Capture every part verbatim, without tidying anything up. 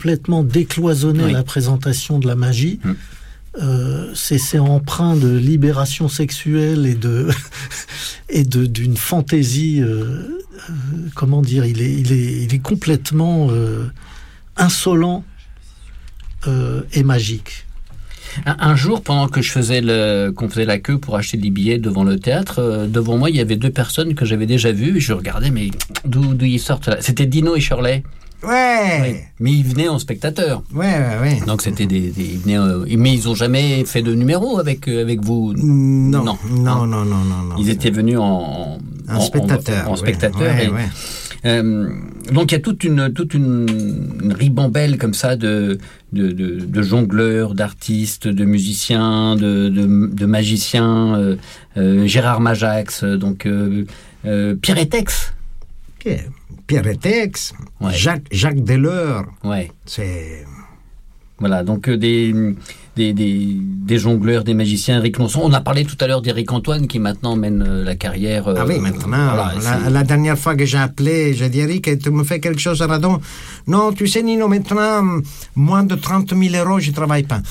complètement décloisonné oui. la présentation de la magie. Mmh. Euh, c'est, c'est empreint de libération sexuelle et de et de d'une fantaisie. Euh, euh, comment dire, il est il est il est complètement euh, insolent euh, et magique. Un, un jour, pendant que je faisais le, qu'on faisait la queue pour acheter des billets devant le théâtre, euh, devant moi, il y avait deux personnes que j'avais déjà vues. Et je regardais, mais d'où d'où ils sortent là ? C'était Dino et Shirley. Ouais. Oui. Mais ils venaient en spectateur. Ouais, ouais, ouais. Donc c'était des, des ils venaient, euh, mais ils ont jamais fait de numéro avec euh, avec vous. Non, non, non, non, non, non. non ils étaient venus en en, en spectateur. En, en spectateur. Ouais, et, ouais. Euh, donc il y a toute une toute une, une ribambelle comme ça de de, de de jongleurs, d'artistes, de musiciens, de de, de magiciens. Euh, euh, Gérard Majax, donc euh, euh, Pierre Etex. Okay. Pierre Etex, ouais. Jacques, Jacques Delors. Ouais. C'est... Voilà, donc euh, des, des, des, des jongleurs, des magiciens, Eric Lonson. On a parlé tout à l'heure d'Éric Antoine qui maintenant mène euh, la carrière. Euh, ah oui, maintenant. Voilà, la, la dernière fois que j'ai appelé, j'ai dit Eric, tu me fais quelque chose à Radon ? Non, tu sais, Nino, maintenant, moins de trente mille euros, je ne travaille pas.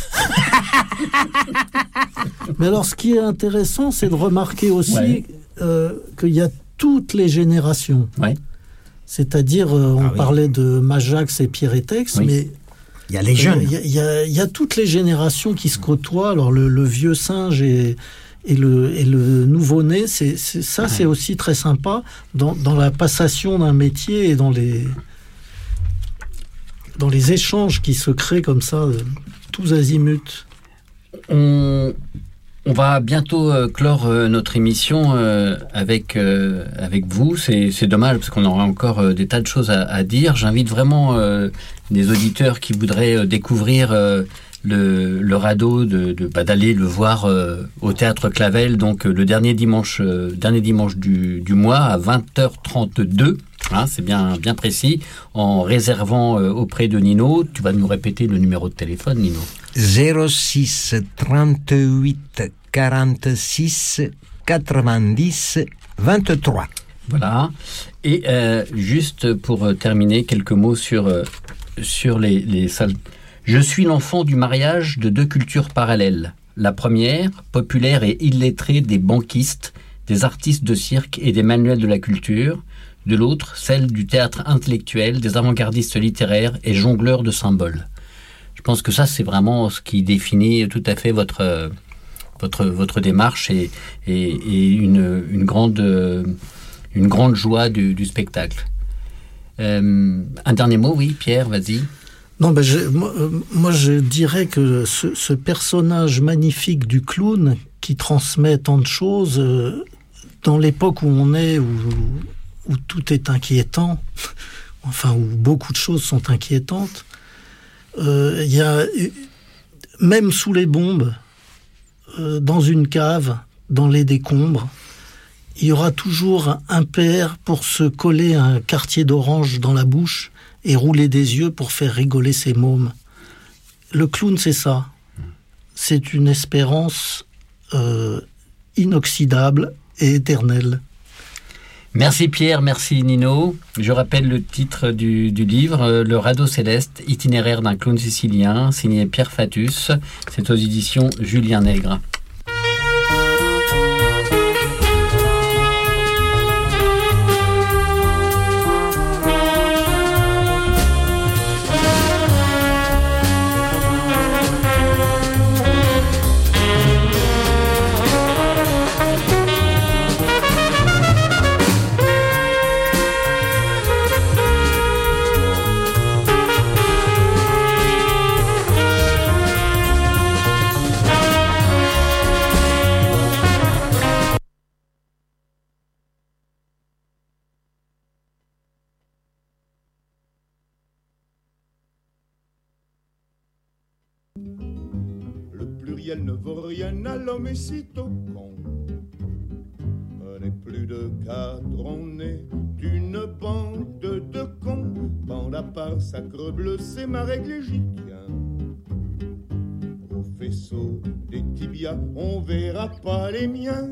Mais alors, ce qui est intéressant, c'est de remarquer aussi ouais. euh, qu'il y a toutes les générations. Ouais. C'est-à-dire, euh, on ah oui. parlait de Majax et Pierre Etex, oui. mais il y a les jeunes. Il y a, il y a, il y a toutes les générations qui se côtoient. Alors le, le vieux singe et, et, le, et le nouveau-né, c'est, c'est, ça, ouais. c'est aussi très sympa dans, dans la passation d'un métier et dans les, dans les échanges qui se créent comme ça, tous azimuts. On... On va bientôt euh, clore euh, notre émission euh, avec euh, avec vous. C'est c'est dommage parce qu'on aura encore euh, des tas de choses à, à dire. J'invite vraiment euh, des auditeurs qui voudraient euh, découvrir euh, le le radeau de, de bah, d'aller le voir euh, au théâtre Clavel. Donc euh, le dernier dimanche euh, dernier dimanche du du mois à vingt heures trente-deux. Hein, c'est bien bien précis. En réservant euh, auprès de Nino, tu vas nous répéter le numéro de téléphone, Nino. zéro six trente-huit quarante-six quatre-vingt-dix vingt-trois. Voilà. Et euh, juste pour euh, terminer, quelques mots sur euh, sur les les salles. Je suis l'enfant du mariage de deux cultures parallèles. La première, populaire et illettrée des banquistes, des artistes de cirque et des manuels de la culture. De l'autre, celle du théâtre intellectuel, des avant-gardistes littéraires et jongleurs de symboles. Je pense que ça, c'est vraiment ce qui définit tout à fait votre votre votre démarche et et, et une une grande une grande joie du, du spectacle. Euh, un dernier mot, oui, Pierre, vas-y. Non, ben je, moi, moi je dirais que ce, ce personnage magnifique du clown qui transmet tant de choses euh, dans l'époque où on est, où où tout est inquiétant, enfin où beaucoup de choses sont inquiétantes. Euh, y a, même sous les bombes, euh, dans une cave, dans les décombres, il y aura toujours un père pour se coller un quartier d'orange dans la bouche et rouler des yeux pour faire rigoler ses mômes. Le clown, c'est ça. C'est une espérance euh, inoxydable et éternelle. Merci Pierre, merci Nino. Je rappelle le titre du, du livre, euh, Le Radeau Céleste, itinéraire d'un clown sicilien, signé Pierre Fatus. C'est aux éditions Julien Nègre. Ne vaut rien à l'homme et sitôt con. On n'est plus de cadre, on est d'une bande de cons. Bande à part sacre bleu, c'est ma règle et j'y tiens. Au faisceau des tibias, on verra pas les miens.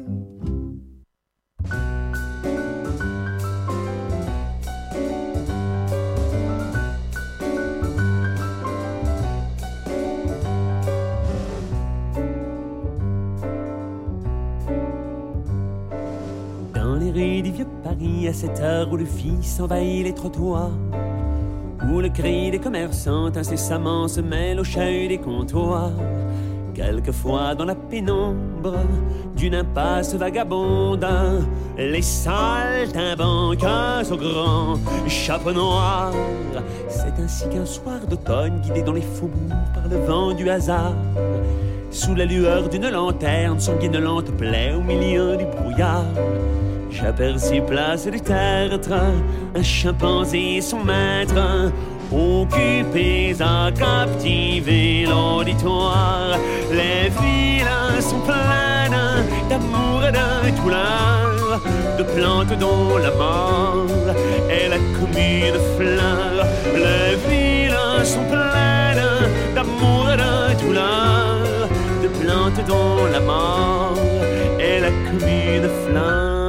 rue du Vieux-Paris, à cette heure où le fils envahit les trottoirs, où le cri des commerçants incessamment se mêle au chahut des comptoirs. Quelquefois dans la pénombre d'une impasse vagabonde, les saltimbanques au grand chapeau noir. C'est ainsi qu'un soir d'automne, guidé dans les faubourgs par le vent du hasard, sous la lueur d'une lanterne, sanguinolente plaie au milieu du brouillard, j'aperçus place du tertre un chimpanzé et son maître, occupés à captiver l'auditoire. Les villes sont pleines d'amour et de douleur, de plantes dont la mort est la commune fleur. Les villes sont pleines d'amour et de douleur, de plantes dont la mort est la commune fleur.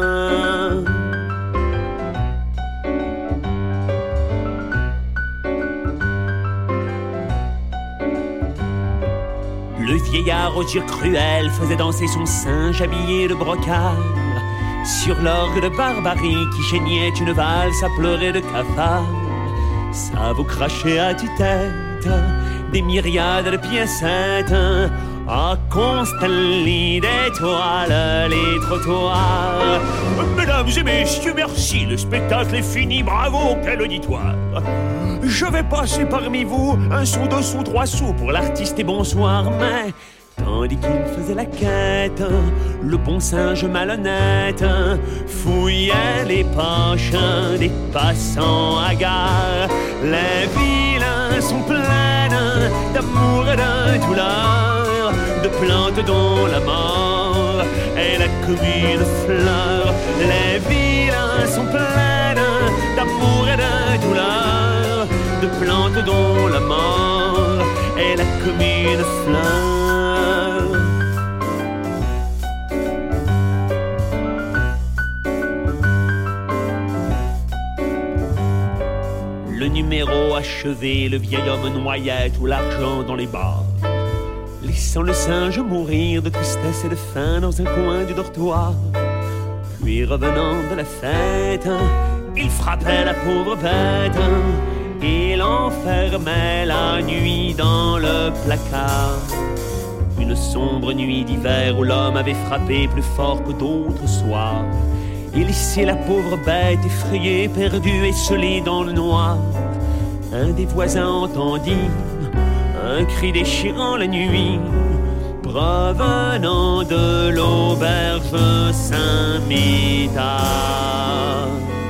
Le vieillard aux yeux cruels faisait danser son singe habillé de brocart sur l'orgue de barbarie qui geignait une valse à pleurer de cafard. Ça vous crachait à tue-tête des myriades de piécettes, à consteller d'étoiles les trottoirs. Mesdames et messieurs, merci, le spectacle est fini, bravo, quel auditoire. Je vais passer parmi vous un sou, deux sous, trois sous pour l'artiste et bonsoir. Mais tandis qu'il faisait la quête, le bon singe malhonnête fouillait les poches des passants hagards. Les villes sont pleines d'amour et de douleur, de plantes dont la mort est la commune fleur. Les villes sont pleines d'amour et de douleur, de plantes dont la mort est la commune fleur. Le numéro achevé, le vieil homme noyait tout l'argent dans les bars, laissant le singe mourir de tristesse et de faim dans un coin du dortoir. Puis revenant de la fête, il frappait la pauvre bête et l'enfermait la nuit dans le placard. Une sombre nuit d'hiver où l'homme avait frappé plus fort que d'autres soirs et laissé la pauvre bête effrayée, perdue et scellée dans le noir. Un des voisins entendit un cri déchirant la nuit, provenant de l'auberge Saint-Médard.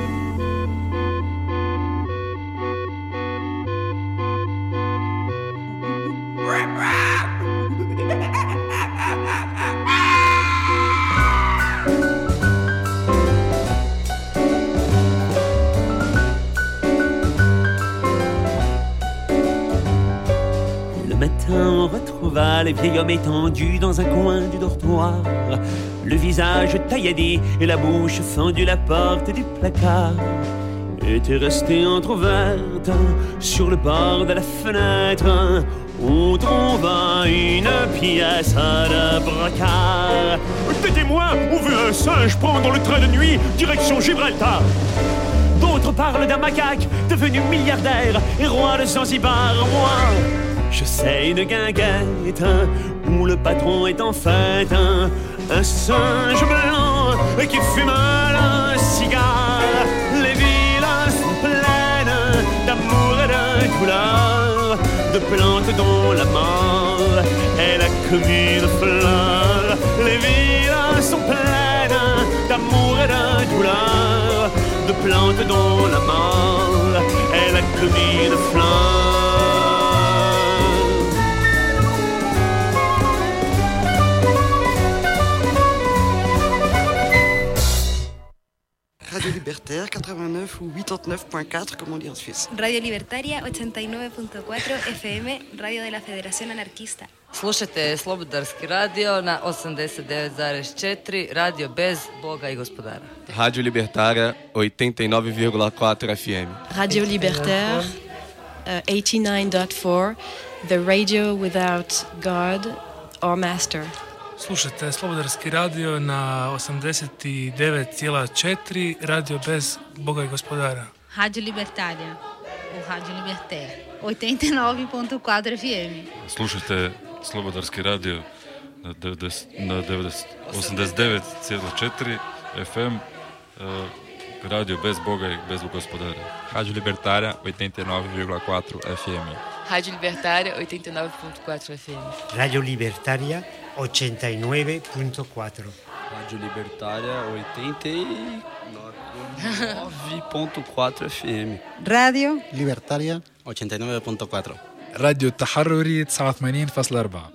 On retrouva le vieil homme étendu dans un coin du dortoir, le visage tailladé et la bouche fendue. La porte du placard était restée entr'ouverte. Sur le bord de la fenêtre, on trouva une pièce de brocart. Des témoins ont vu un singe prendre le train de nuit direction Gibraltar. D'autres parlent d'un macaque devenu milliardaire et roi de Zanzibar. Moi, je sais une guinguette où le patron est en fait un, un singe blanc qui fume un cigare. Les villes sont pleines d'amour et de douleur, de plantes dont la mort est la commune fleur. Les villes sont pleines d'amour et de douleur, de plantes dont la mort est la commune fleur. Radio Libertaire quatre-vingt-neuf ou quatre-vingt-neuf point quatre, comme on dit en Suisse. Radio Libertaria ochenta y nueve punto cuatro F M, radio de la Federación Anarquista. Slušajte Slobodarski radio na osamdeset devet zarez četiri, radio bez Boga i gospodara. Radio Libertaria oitenta e nove vírgula quatro F M. Radio Libertaire uh, eighty-nine point four, the radio without God or master. Slušajte Slobodarski radio na osamdeset devet zarez četiri, radio bez Boga i gospodara. Rádio Libertária, ou Rádio Libertaire, oitenta e nove ponto quatro F M. Slušajte Slobodarski radio na, na osamdeset devet zarez četiri F M, uh, radio bez Boga i bez gospodara. Rádio Libertária, oitenta e nove vírgula quatro F M. Rádio Libertária, oitenta e nove ponto quatro F M. Radio Libertária, oitenta e nove ponto quatro. Rádio Libertária, oitenta e nove ponto quatro F M. Radio Libertária, oitenta e nove ponto quatro. راديو التحرري تسعة وثمانين فاصلة أربعة.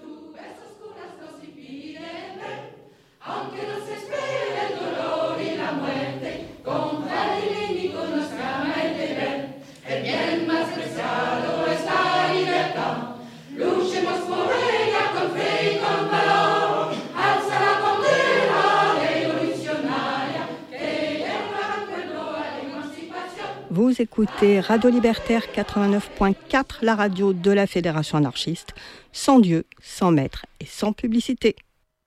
Vous écoutez Radio Libertaire quatre-vingt-neuf point quatre, la radio de la Fédération anarchiste, sans Dieu, sans maître et sans publicité.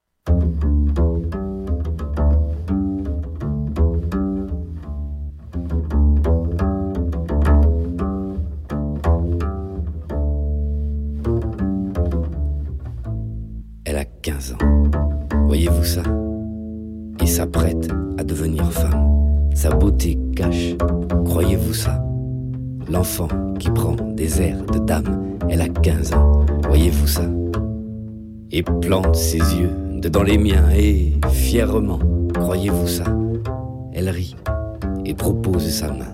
Elle a quinze ans, voyez-vous ça? Et s'apprête à devenir femme. Sa beauté cache, croyez-vous ça? L'enfant qui prend des airs de dame, elle a quinze ans, voyez-vous ça? Et plante ses yeux dedans les miens et fièrement, croyez-vous ça? Elle rit et propose sa main.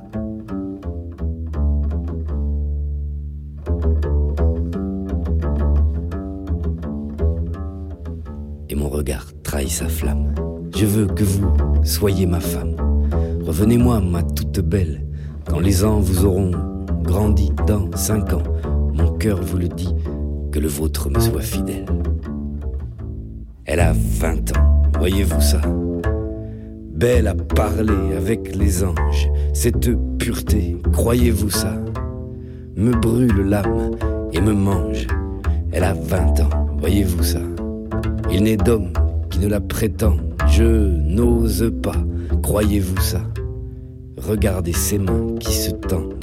Et mon regard trahit sa flamme. Je veux que vous soyez ma femme. Revenez-moi, ma toute belle, quand les ans vous auront grandi dans cinq ans. Mon cœur vous le dit, que le vôtre me soit fidèle. Elle a vingt ans, voyez-vous ça? Belle à parler avec les anges, cette pureté, croyez-vous ça? Me brûle l'âme et me mange. Elle a vingt ans, voyez-vous ça? Il n'est d'homme qui ne la prétend, je n'ose pas, croyez-vous ça? Regardez ses mains qui se tendent.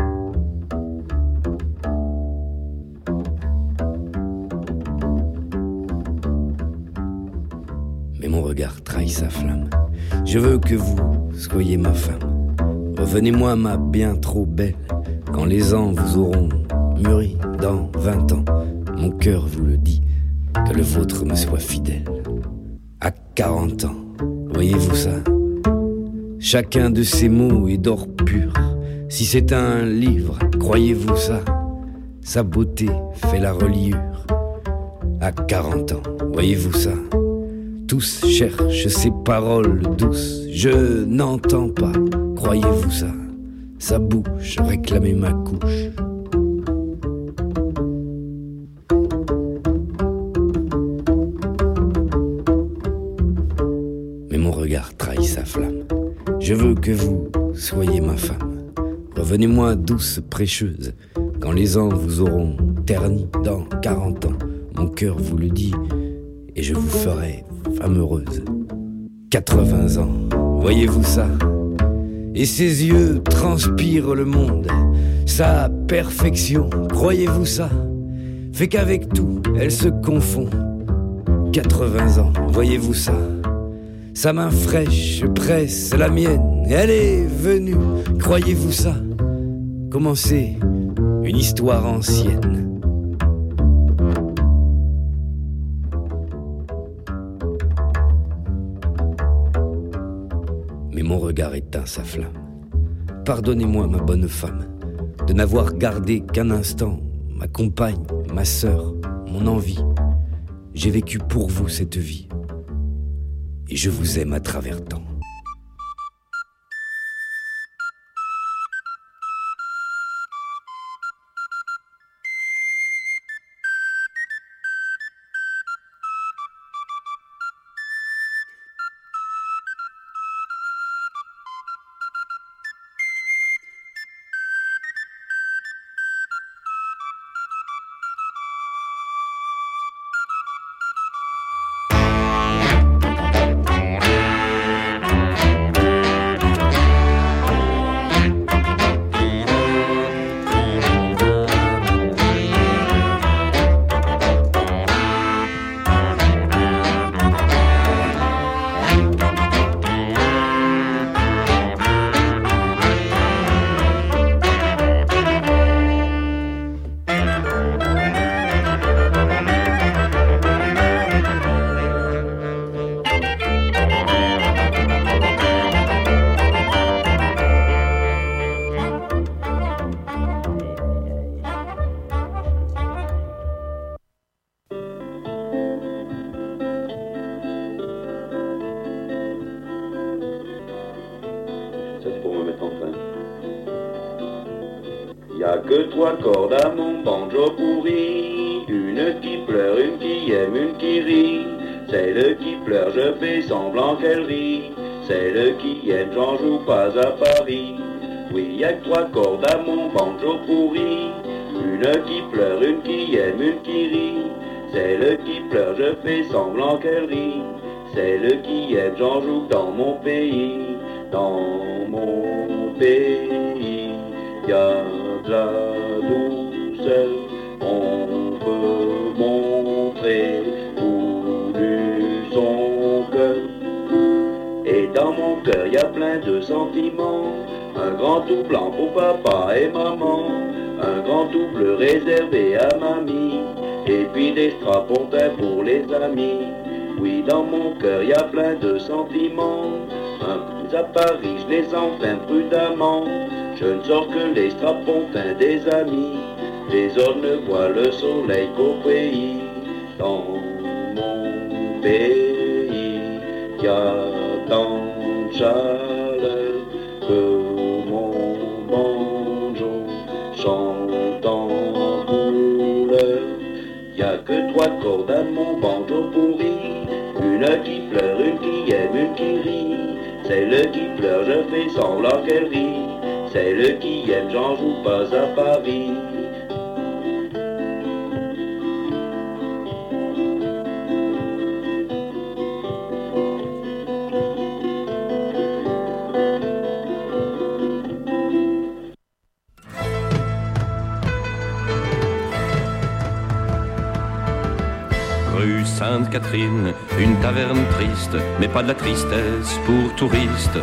Mais mon regard trahit sa flamme. Je veux que vous soyez ma femme. Revenez-moi, ma bien trop belle, quand les ans vous auront mûri dans vingt ans. Mon cœur vous le dit, que le vôtre me soit fidèle. À quarante ans, voyez-vous ça? Chacun de ces mots est d'or pur. Si c'est un livre, croyez-vous ça? Sa beauté fait la reliure. À quarante ans, voyez-vous ça? Tous cherchent ces paroles douces. Je n'entends pas, croyez-vous ça? Sa bouche réclamait ma couche. Mais mon regard trahit sa flamme. Je veux que vous soyez ma femme. Revenez-moi douce prêcheuse, quand les ans vous auront terni dans quarante ans. Mon cœur vous le dit, et je vous ferai femme heureuse. Quatre-vingts ans, voyez-vous ça? Et ses yeux transpirent le monde. Sa perfection, croyez-vous ça? Fait qu'avec tout, elle se confond. Quatre-vingts ans, voyez-vous ça? Sa main fraîche presse la mienne, elle est venue, croyez-vous ça? Commencer une histoire ancienne. Mais mon regard éteint sa flamme. Pardonnez-moi, ma bonne femme, de n'avoir gardé qu'un instant ma compagne, ma sœur, mon envie. J'ai vécu pour vous cette vie. Et je vous aime à travers temps. que trois cordes à mon banjo pourri, une qui pleure, une qui aime, une qui rit. Celle qui pleure, je fais semblant qu'elle rit. Celle qui aime, j'en joue pas à Paris. Oui, y a que trois cordes à mon banjo pourri, une qui pleure, une qui aime, une qui rit. Celle qui pleure, je fais semblant qu'elle rit. Celle qui aime, j'en joue dans mon pays. Dans mon pays, y a de la douceur, on peut montrer tout du son cœur. Et dans mon cœur, y a plein de sentiments. Un grand tout blanc pour papa et maman, un grand tout bleu réservé à mamie, et puis des strapontins pour les amis. Oui, dans mon cœur, y a plein de sentiments. Un à Paris, je les enferme prudemment. Je ne sors que les strapontins des amis. Les autres ne voient le soleil qu'au pays. Dans mon pays, y a tant de chaleur que mon banjo chante en couleur. Y a que trois cordes à mon banjo pourri, une qui pleure, une qui aime, une qui rit. Celle qui pleure, je fais semblant qu'elle rit. Celle qui aime, j'en joue pas à Paris. Rue Sainte-Catherine, une taverne triste, mais pas de la tristesse pour touristes.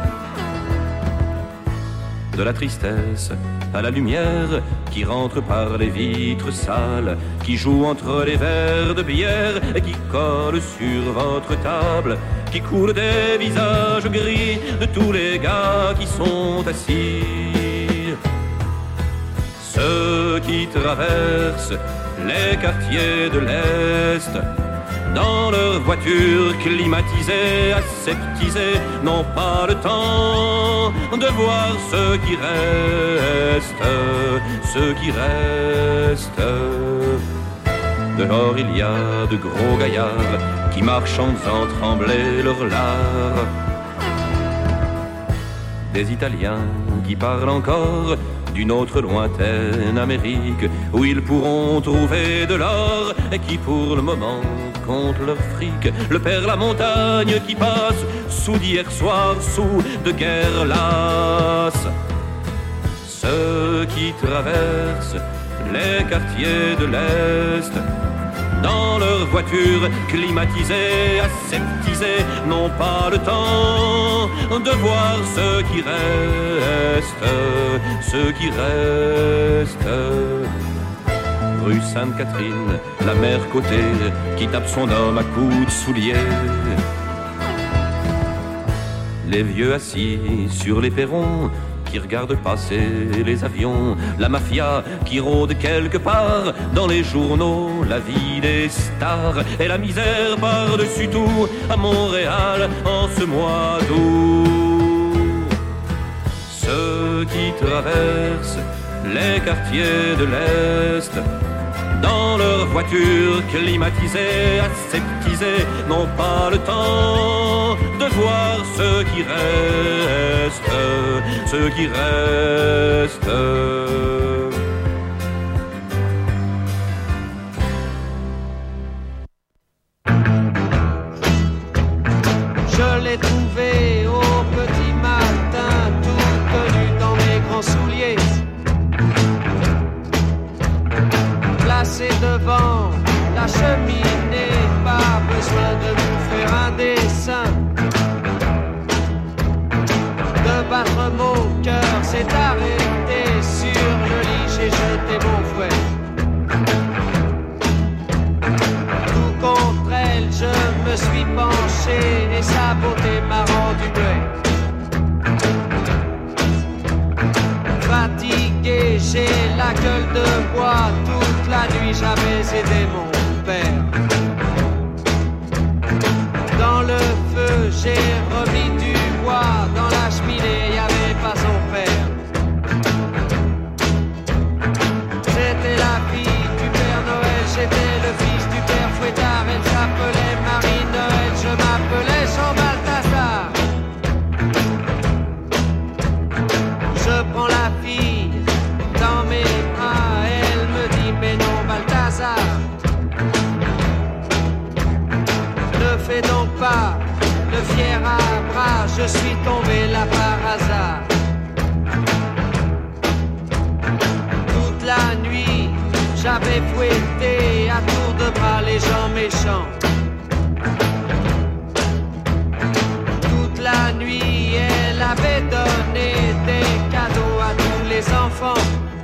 De la tristesse à la lumière qui rentre par les vitres sales, qui joue entre les verres de bière et qui colle sur votre table, qui coule des visages gris de tous les gars qui sont assis. Ceux qui traversent les quartiers de l'Est, dans leur voiture climatisée, aseptisée, n'ont pas le temps de voir ceux qui restent, ceux qui restent. Dehors il y a de gros gaillards qui marchent en faisant trembler leurs lards. Des Italiens qui parlent encore d'une autre lointaine Amérique, où ils pourront trouver de l'or et qui pour le moment comptent leur fric. Le père la montagne qui passe sous d'hier soir, sous de guerre lasse. Ceux qui traversent les quartiers de l'Est, dans leur voiture climatisée, aseptisée, n'ont pas le temps de voir ceux qui restent, ceux qui restent. Rue Sainte-Catherine, la mère cotée qui tape son homme à coups de souliers. Les vieux assis sur les perrons qui regardent passer les avions, la mafia qui rôde quelque part dans les journaux, la vie des stars et la misère par-dessus tout à Montréal en ce mois d'août. Ceux qui traversent les quartiers de l'Est, dans leur voiture climatisée, aseptisée, n'ont pas le temps de voir ceux qui restent, ceux qui restent. Je l'ai trouvé au petit matin, tout tenu dans mes grands souliers, placé devant la cheminée, pas besoin de nous faire un dessin. De battre mon cœur s'est arrêté sur le lit, j'ai jeté mon fouet. Tout contre elle, je me suis penché et sa beauté m'a rendu muet. Fatigué, j'ai la gueule de bois, toute la nuit j'avais aidé mon père. Dans le feu, j'ai remis du bois, dans la cheminée, y avait pas son père. m'attendais donc pas, le fier à bras, je suis tombé là par hasard. Toute la nuit, j'avais fouetté à tour de bras les gens méchants. Toute la nuit, elle avait donné des cadeaux à tous les enfants.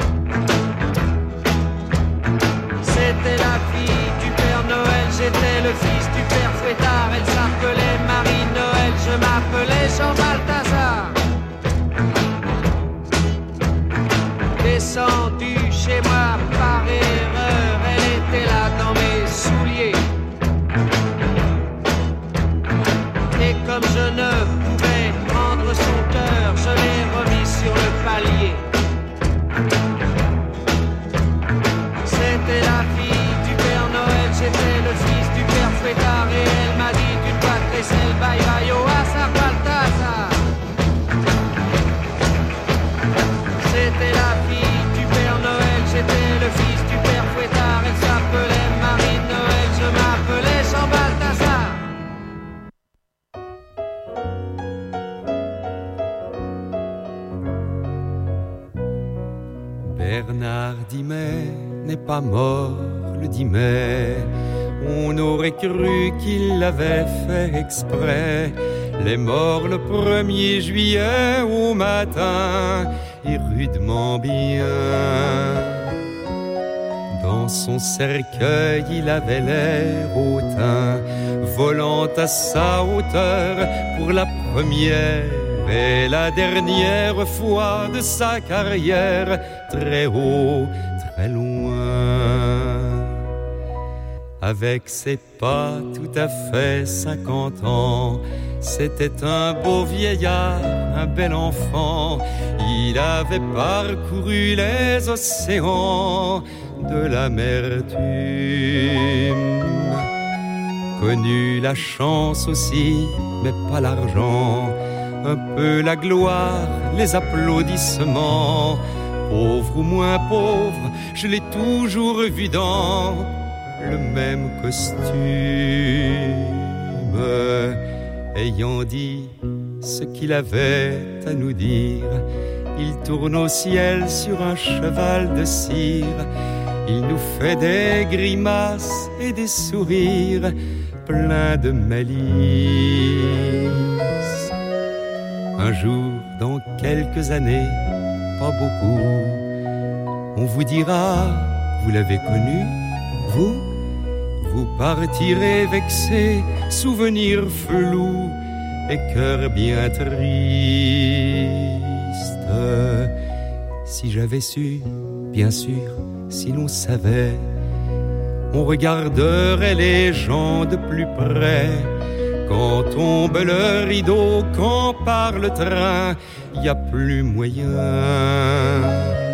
C'était la fille du Père Noël, j'étais le fils du Père Fouettard. Elle s'appelait Marie-Noël, je m'appelais Jean Balthazar. Descendu chez moi par erreur, elle était là dans mes souliers. Et comme je ne pouvais prendre son cœur, je l'ai remis sur le palier. C'était la fille du Père Noël, j'étais le fils du Père Fouettard. Et elle m'a dit d'une voix crécelle, bye bye au hasard Balthazar. C'était la fille du Père Noël, j'étais le fils du Père Fouettard. Elle s'appelait Marie-Noël, je m'appelais Jean Balthazar. Bernard Dimet n'est pas mort le dix mai. On aurait cru qu'il l'avait fait exprès. Les morts le premier juillet au matin, et rudement bien. Dans son cercueil, il avait l'air hautain, volant à sa hauteur pour la première et la dernière fois de sa carrière, très haut, très loin. Avec ses pas tout à fait cinquante ans, c'était un beau vieillard, un bel enfant. Il avait parcouru les océans de l'amertume, connu la chance aussi, mais pas l'argent, un peu la gloire, les applaudissements. Pauvre ou moins pauvre, je l'ai toujours vu dans le même costume. Ayant dit ce qu'il avait à nous dire, il tourne au ciel sur un cheval de cire. Il nous fait des grimaces et des sourires pleins de malice. Un jour, dans quelques années, pas beaucoup, on vous dira, vous l'avez connu, vous? Vous partirez vexé, souvenir flou et cœur bien triste. Si j'avais su, bien sûr, si l'on savait, on regarderait les gens de plus près. Quand tombe le rideau, quand part le train, y a plus moyen.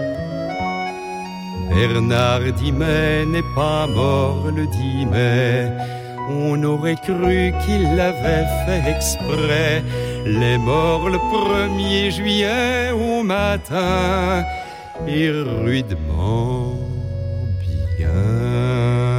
Bernard Dimet n'est pas mort le dix mai. On aurait cru qu'il l'avait fait exprès. Les morts le premier juillet au matin, et rudement bien.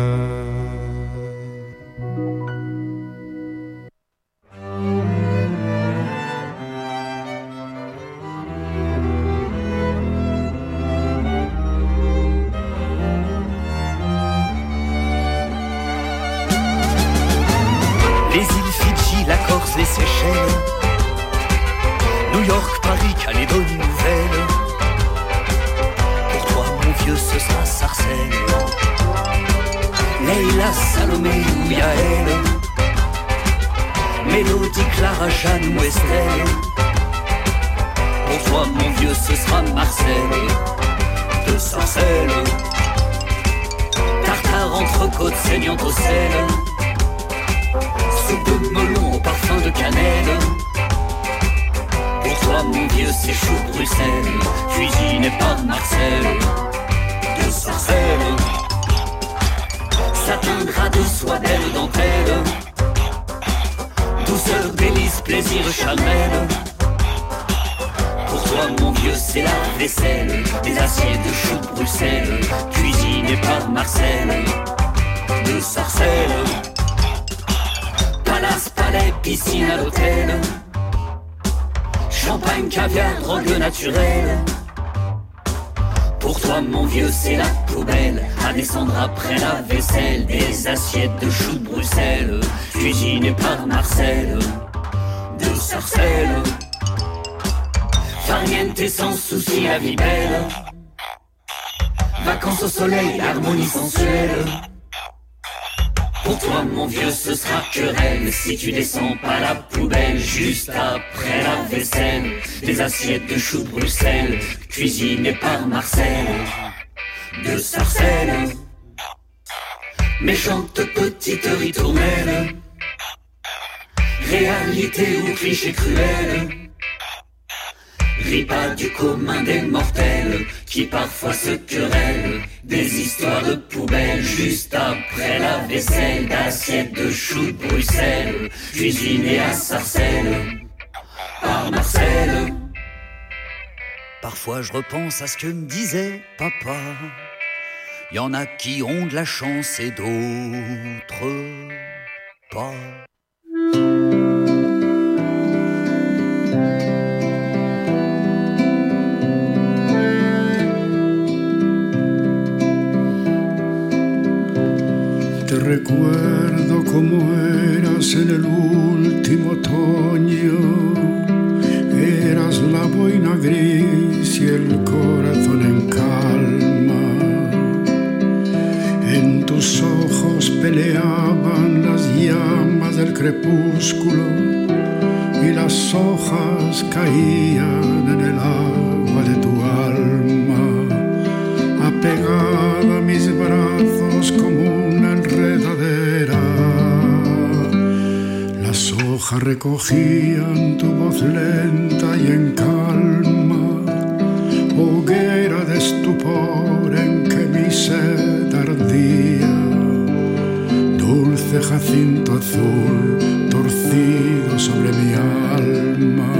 Les îles Fidji, la Corse, les Seychelles, New York, Paris, Calédonie Nouvelle. Pour toi, mon vieux, ce sera Sarcelles, Leila, Salomé ou Yael, Mélodie, Clara, Jeanne ou Estelle. Pour toi, mon vieux, ce sera Marcel de Sarcelles. Tartare, entrecôte, saignante au sel, soupe de melon au parfum de cannelle. Pour toi, mon vieux, c'est chou Bruxelles, cuisiné par Marcel de Sarcelles. Satin, drap de soie, belle dentelle, douceur, délice, plaisir, Chanel. Pour toi, mon vieux, c'est la vaisselle, des assiettes de chou Bruxelles, cuisiné par Marcel de Sarcelles. Palace, piscine à l'hôtel. Champagne, caviar, drogue naturelle. Pour toi mon vieux c'est la poubelle, à descendre après la vaisselle. Des assiettes de choux de Bruxelles, cuisinées par Marcel, de Sarcelles. Farniente sans souci, la vie belle. Vacances au soleil, harmonie sensuelle. Pour toi mon vieux ce sera querelle, si tu descends pas la poubelle juste après la vaisselle. Des assiettes de choux de Bruxelles, cuisinées par Marcel, de Sarcelles. Méchante petite ritournelle, réalité ou cliché cruel. Ris pas du commun des mortels qui parfois se querellent. Des histoires de poubelles juste après la vaisselle. D'assiettes de choux de Bruxelles, cuisinées à Sarcelles, par Marcel. Parfois je repense à ce que me disait papa. Y en a qui ont de la chance et d'autres pas. Te recuerdo como eras en el último otoño. Eras la boina gris y el corazón en calma. En tus ojos peleaban las llamas del crepúsculo y las hojas caían en el agua de tu alma. Apegada a mis brazos como una enredadera, las hojas recogían tu voz lenta y en calma, hoguera de estupor en que mi sed ardía, dulce jacinto azul torcido sobre mi alma.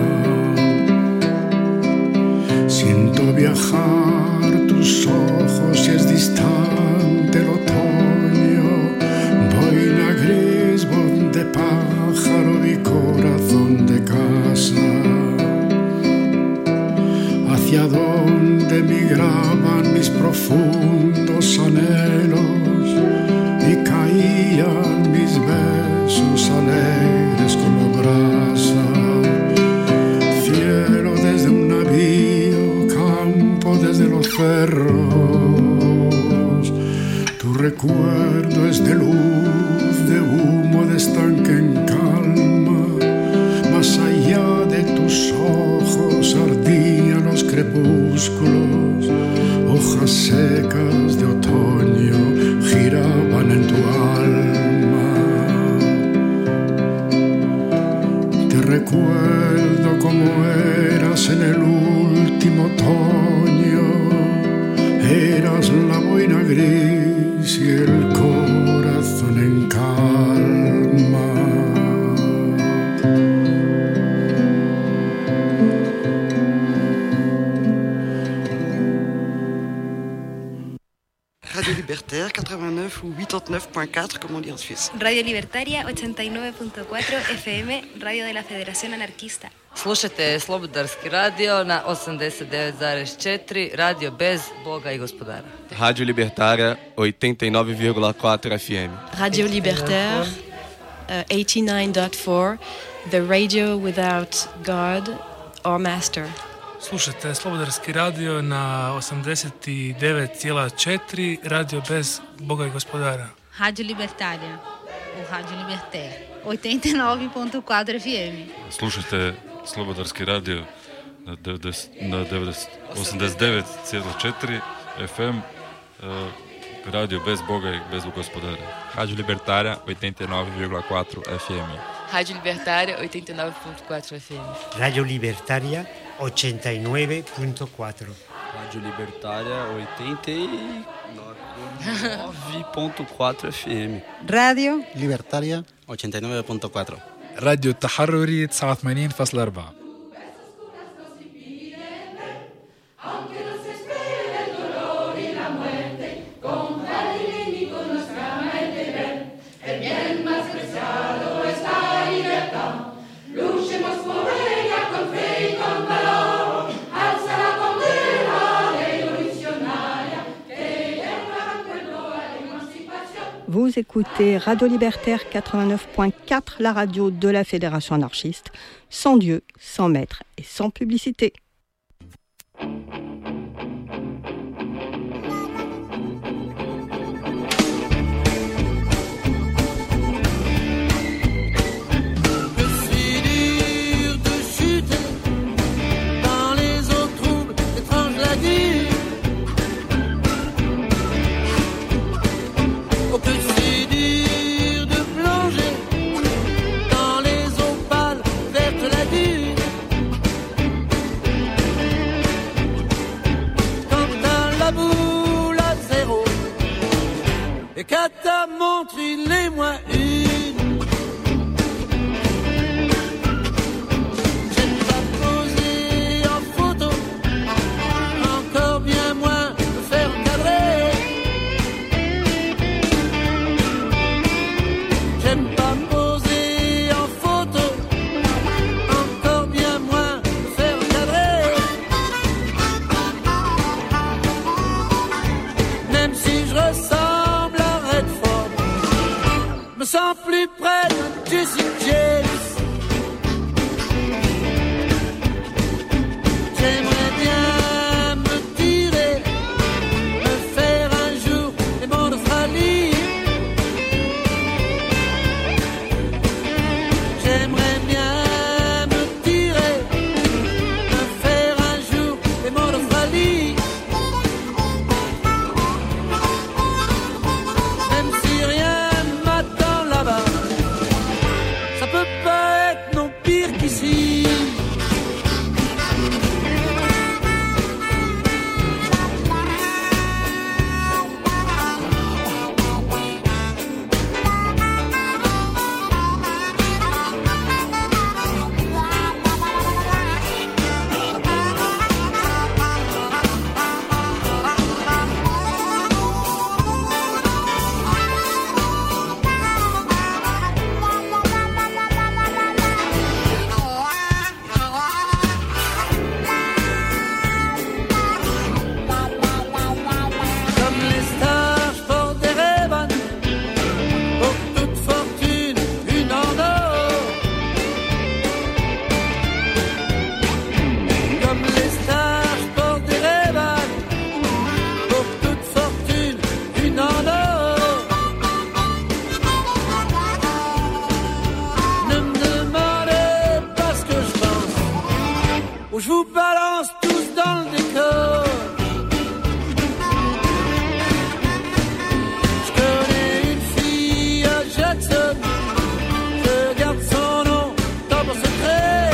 Siento viajar tus ojos y es distante el otoño, boina gris, voz de pájaro y corazón de casa. Hacia donde migraban mis profundos anhelos y caían mis besos alegres como brasa. Cielo desde un navío, campo desde los cerros. Tu recuerdo es de luz, de humo, de estanque en calma. Más allá de tus ojos ardían los crepúsculos. Hojas secas de otoño giraban en tu alma. Te recuerdo como eras en el último otoño. Eras la boina gris y el corazón en calma. Radio Libertaire quatre-vingt-neuf ou quatre-vingt-neuf point quatre, comme on dit en Suisse. Radio Libertaria ochenta y nueve punto cuatro F M, radio de la Federación Anarquista. Slušajte Slobodarski radio na osamdeset devet zarez četiri, radio bez Boga i gospodara. Rádio Libertária oitenta e nove vírgula quatro F M. Radio Libertaire uh, eighty-nine point four, the radio without God or master. Slušajte Slobodarski radio na osamdeset devet zarez četiri, radio bez Boga i gospodara. Rádio Libertária, ou Rádio Libertaire, oitenta e nove ponto quatro F M. Slušajte Slobodarski radio na, devedeset, na devedeset, osamdeset devet zarez četiri F M, uh, radio bez Boga i bez gospodara. Rádio Libertária oitenta e nove vírgula quatro F M. Rádio Libertária oitenta e nove ponto quatro F M. Radio Libertaria ochenta y nueve punto cuatro. Rádio Libertária oitenta e nove ponto quatro F M. Radio Libertaria ochenta y nueve punto cuatro. راديو التحرري تسعة وثمانين فاصلة أربعة. El bien más preciado es la libertad. Vous écoutez Radio Libertaire quatre-vingt-neuf point quatre, la radio de la Fédération anarchiste, sans Dieu, sans maître et sans publicité. Et qu'à ta montre, il est moins une. J'aime pas poser en photo, encore bien moins me faire cadrer. J'aime pas poser en photo, encore bien moins me faire cadrer. Même si je ressens me sens plus près de Jesse James. J'aimerais bien me tirer, me faire un jour les mondes d'Australie. J'aimerais bien me tirer, me faire un jour les mondes d'Australie. Même si rien ça peut pas être non pire qu'ici. Je vous balance tous dans le décor. Je connais une fille à Jackson, je garde son nom dans mon secret.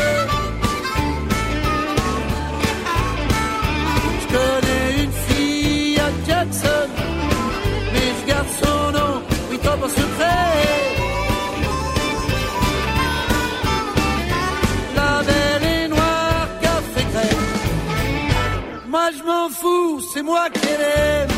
Je connais une fille à Jackson, mais je garde son nom, oui, dans mon secret. Moi je m'en fous, c'est moi qui l'aime.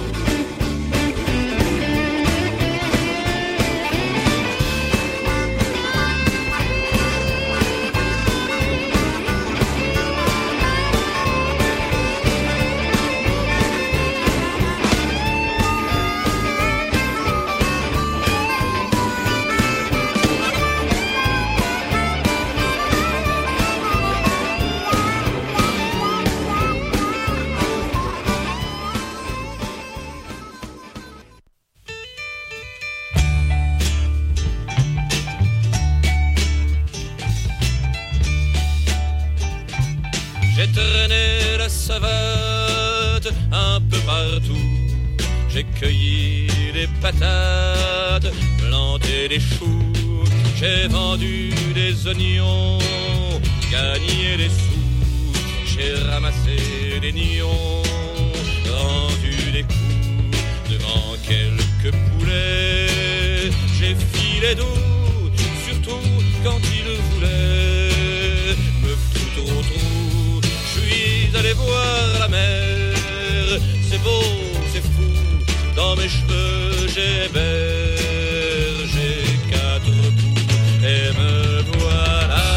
J'ai traîné la savate un peu partout. J'ai cueilli des patates, planté des choux. J'ai vendu des oignons, gagné des sous. J'ai ramassé des nions, rendu des coups devant quelques poulets. J'ai filé doux, surtout quand ils voulaient me foutre au trou. Je suis allé voir la mer, c'est beau, c'est fou. Dans mes cheveux j'ai bergé quatre coups et me voilà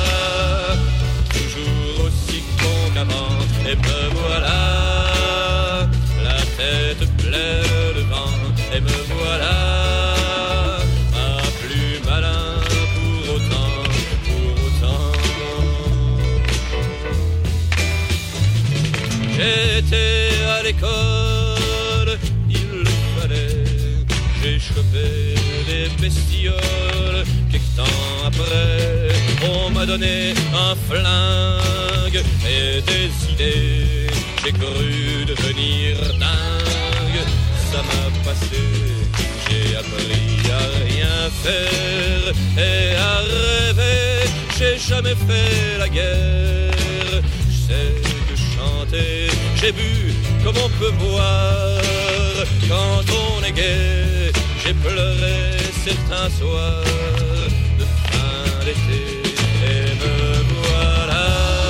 toujours aussi con qu'avant. Et me voilà la tête pleine de vent et me voilà chopé des bestioles. Quelque temps après, on m'a donné un flingue et des idées. J'ai cru devenir dingue. Ça m'a passé, j'ai appris à rien faire et à rêver. J'ai jamais fait la guerre. Je sais que chanter, j'ai bu comme on peut boire. Quand on est gai, j'ai pleuré certains soirs de fin d'été. Et me voilà,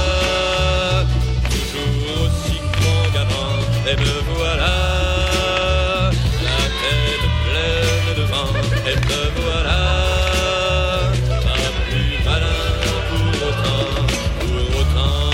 toujours aussi con qu'avant. Et me voilà, la tête pleine de vent. Et me voilà, pas plus malin pour autant, pour autant.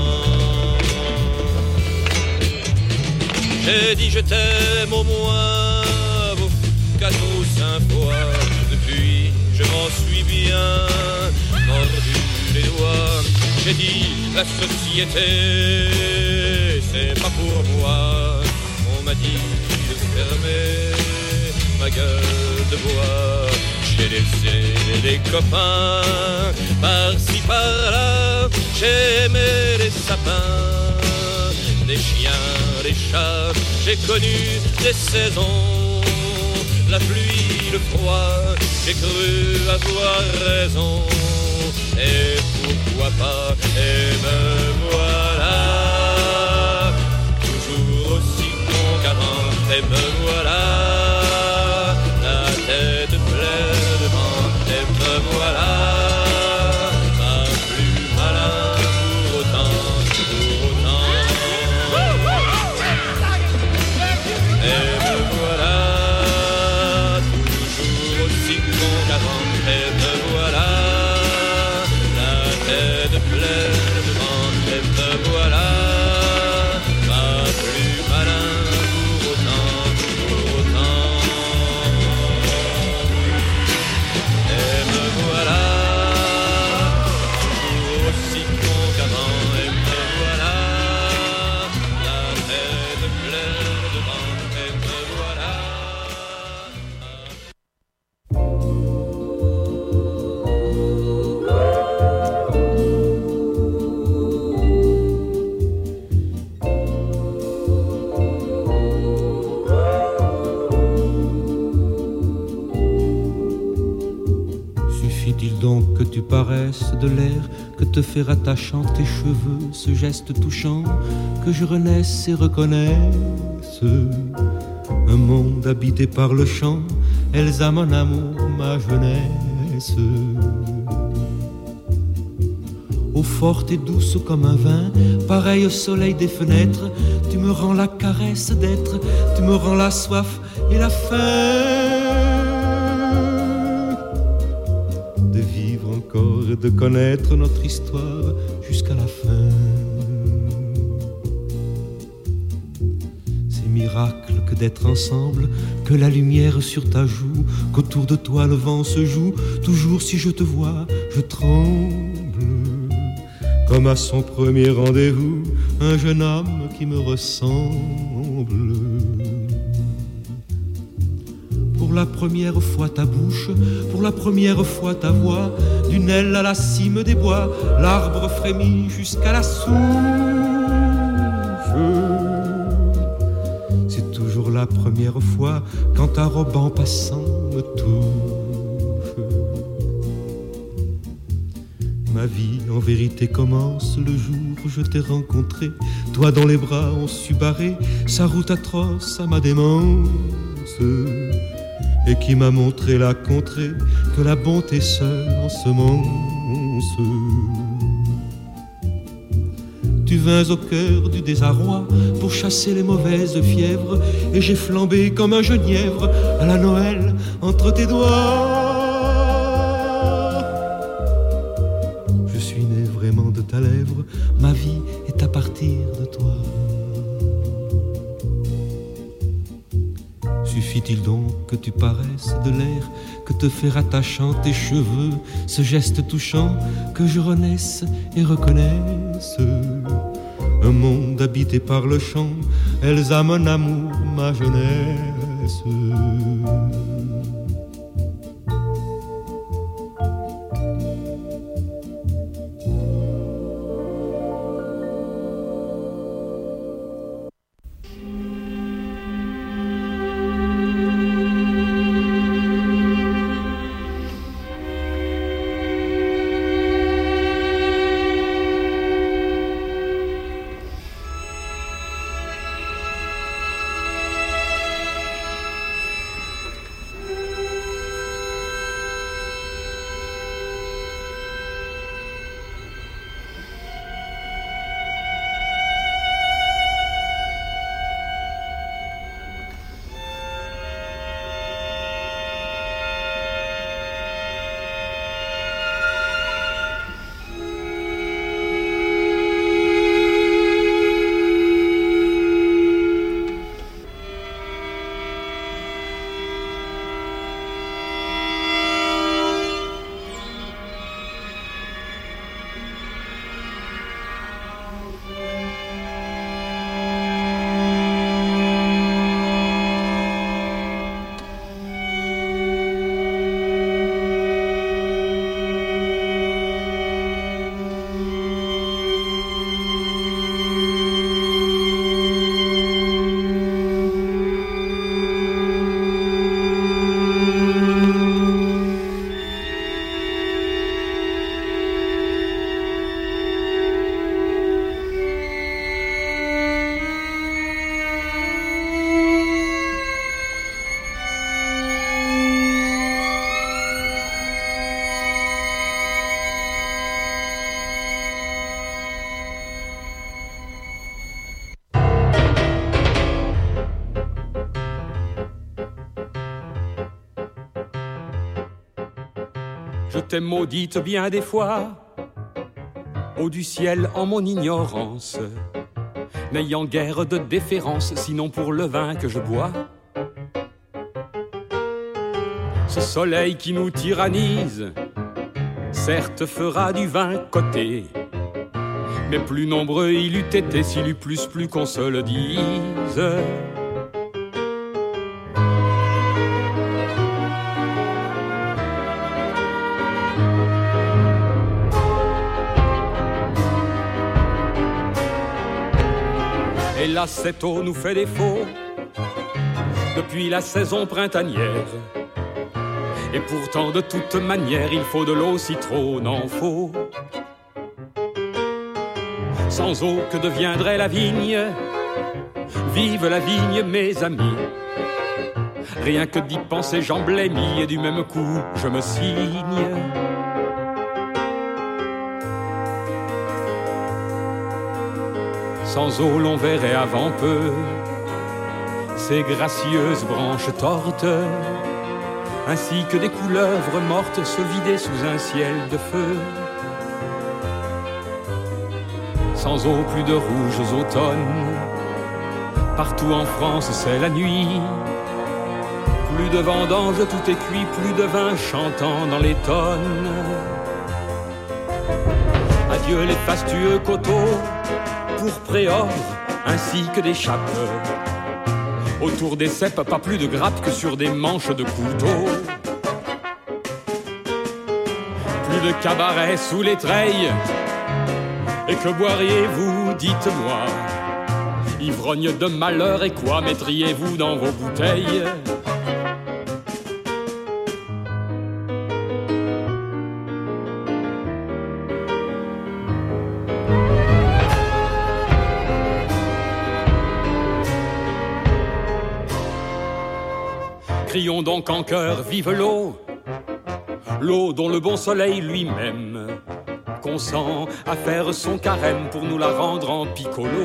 J'ai dit je t'aime au moins vos quatre ou cinq fois. Depuis je m'en suis bien mordu les doigts. J'ai dit la société c'est pas pour moi. On m'a dit de fermer ma gueule de bois. J'ai laissé des copains par-ci par-là. J'ai aimé les sapins, des chiens, des chats. J'ai connu des saisons, la pluie, le froid. J'ai cru avoir raison. Et pourquoi pas, et me voilà, toujours aussi con qu'avant. Et me voilà, la tête pleine de vent. Et me voilà, pas plus malin pour autant, pour autant. Et me voilà, toujours aussi con qu'avant. Et me voilà, tête pleine de vent. Et me voilà, pas plus malin pour autant, pour autant. Et me voilà, toujours aussi con qu'avant. Et me voilà, la tête pleine de vent. Et me voilà. Suffit-il donc que tu paraisses de l'air, que te fait rattachant tes cheveux, ce geste touchant, que je renaisse et reconnaisse un monde habité par le chant, Elsa mon amour, ma jeunesse. Eau forte et douce comme un vin, pareil au soleil des fenêtres, tu me rends la caresse d'être, tu me rends la soif et la faim de vivre encore et de connaître notre histoire jusqu'à la fin. C'est miracle que d'être ensemble, que la lumière sur ta joue, qu'autour de toi le vent se joue. Toujours si je te vois, je tremble, comme à son premier rendez-vous, un jeune homme qui me ressemble. Pour la première fois ta bouche, pour la première fois ta voix, d'une aile à la cime des bois, l'arbre frémit jusqu'à la souche. C'est toujours la première fois quand ta robe en passant me touche. Ma vie en vérité commence le jour où je t'ai rencontré, toi dont les bras ont su barrer sa route atroce à ma démence, et qui m'a montré la contrée que la bonté seule ensemence. Tu vins au cœur du désarroi pour chasser les mauvaises fièvres, et j'ai flambé comme un genièvre à la Noël entre tes doigts. Je suis né vraiment de ta lèvre, ma vie est à partir de toi. Suffit-il donc que tu paraisses de l'air, que te fait rattachant tes cheveux, ce geste touchant, que je renaisse et reconnaisse un monde habité par le chant, Elsa mon amour, ma jeunesse. Je t'ai maudite bien des fois, haut du ciel en mon ignorance, n'ayant guère de déférence, sinon pour le vin que je bois. Ce soleil qui nous tyrannise, certes fera du vin coté, mais plus nombreux il eût été s'il eût plus plus qu'on se le dise. Hélas, cette eau nous fait défaut depuis la saison printanière. Et pourtant, de toute manière, il faut de l'eau si trop n'en faut. Sans eau, que deviendrait la vigne? Vive la vigne, mes amis. Rien que d'y penser, j'en blêmis, et du même coup, je me signe. Sans eau, l'on verrait avant peu ces gracieuses branches tortes, ainsi que des couleuvres mortes se vider sous un ciel de feu. Sans eau, plus de rouges automnes, partout en France c'est la nuit. Plus de vendanges, tout est cuit, plus de vin chantant dans les tonnes. Adieu les fastueux coteaux, pourpre et or, ainsi que des chapes. Autour des cèpes, pas plus de grappes que sur des manches de couteau. Plus de cabarets sous les treilles. Et que boiriez-vous, dites-moi? Ivrogne de malheur et quoi mettriez-vous dans vos bouteilles? Crions donc en chœur, vive l'eau, l'eau dont le bon soleil lui-même consent à faire son carême pour nous la rendre en piccolo.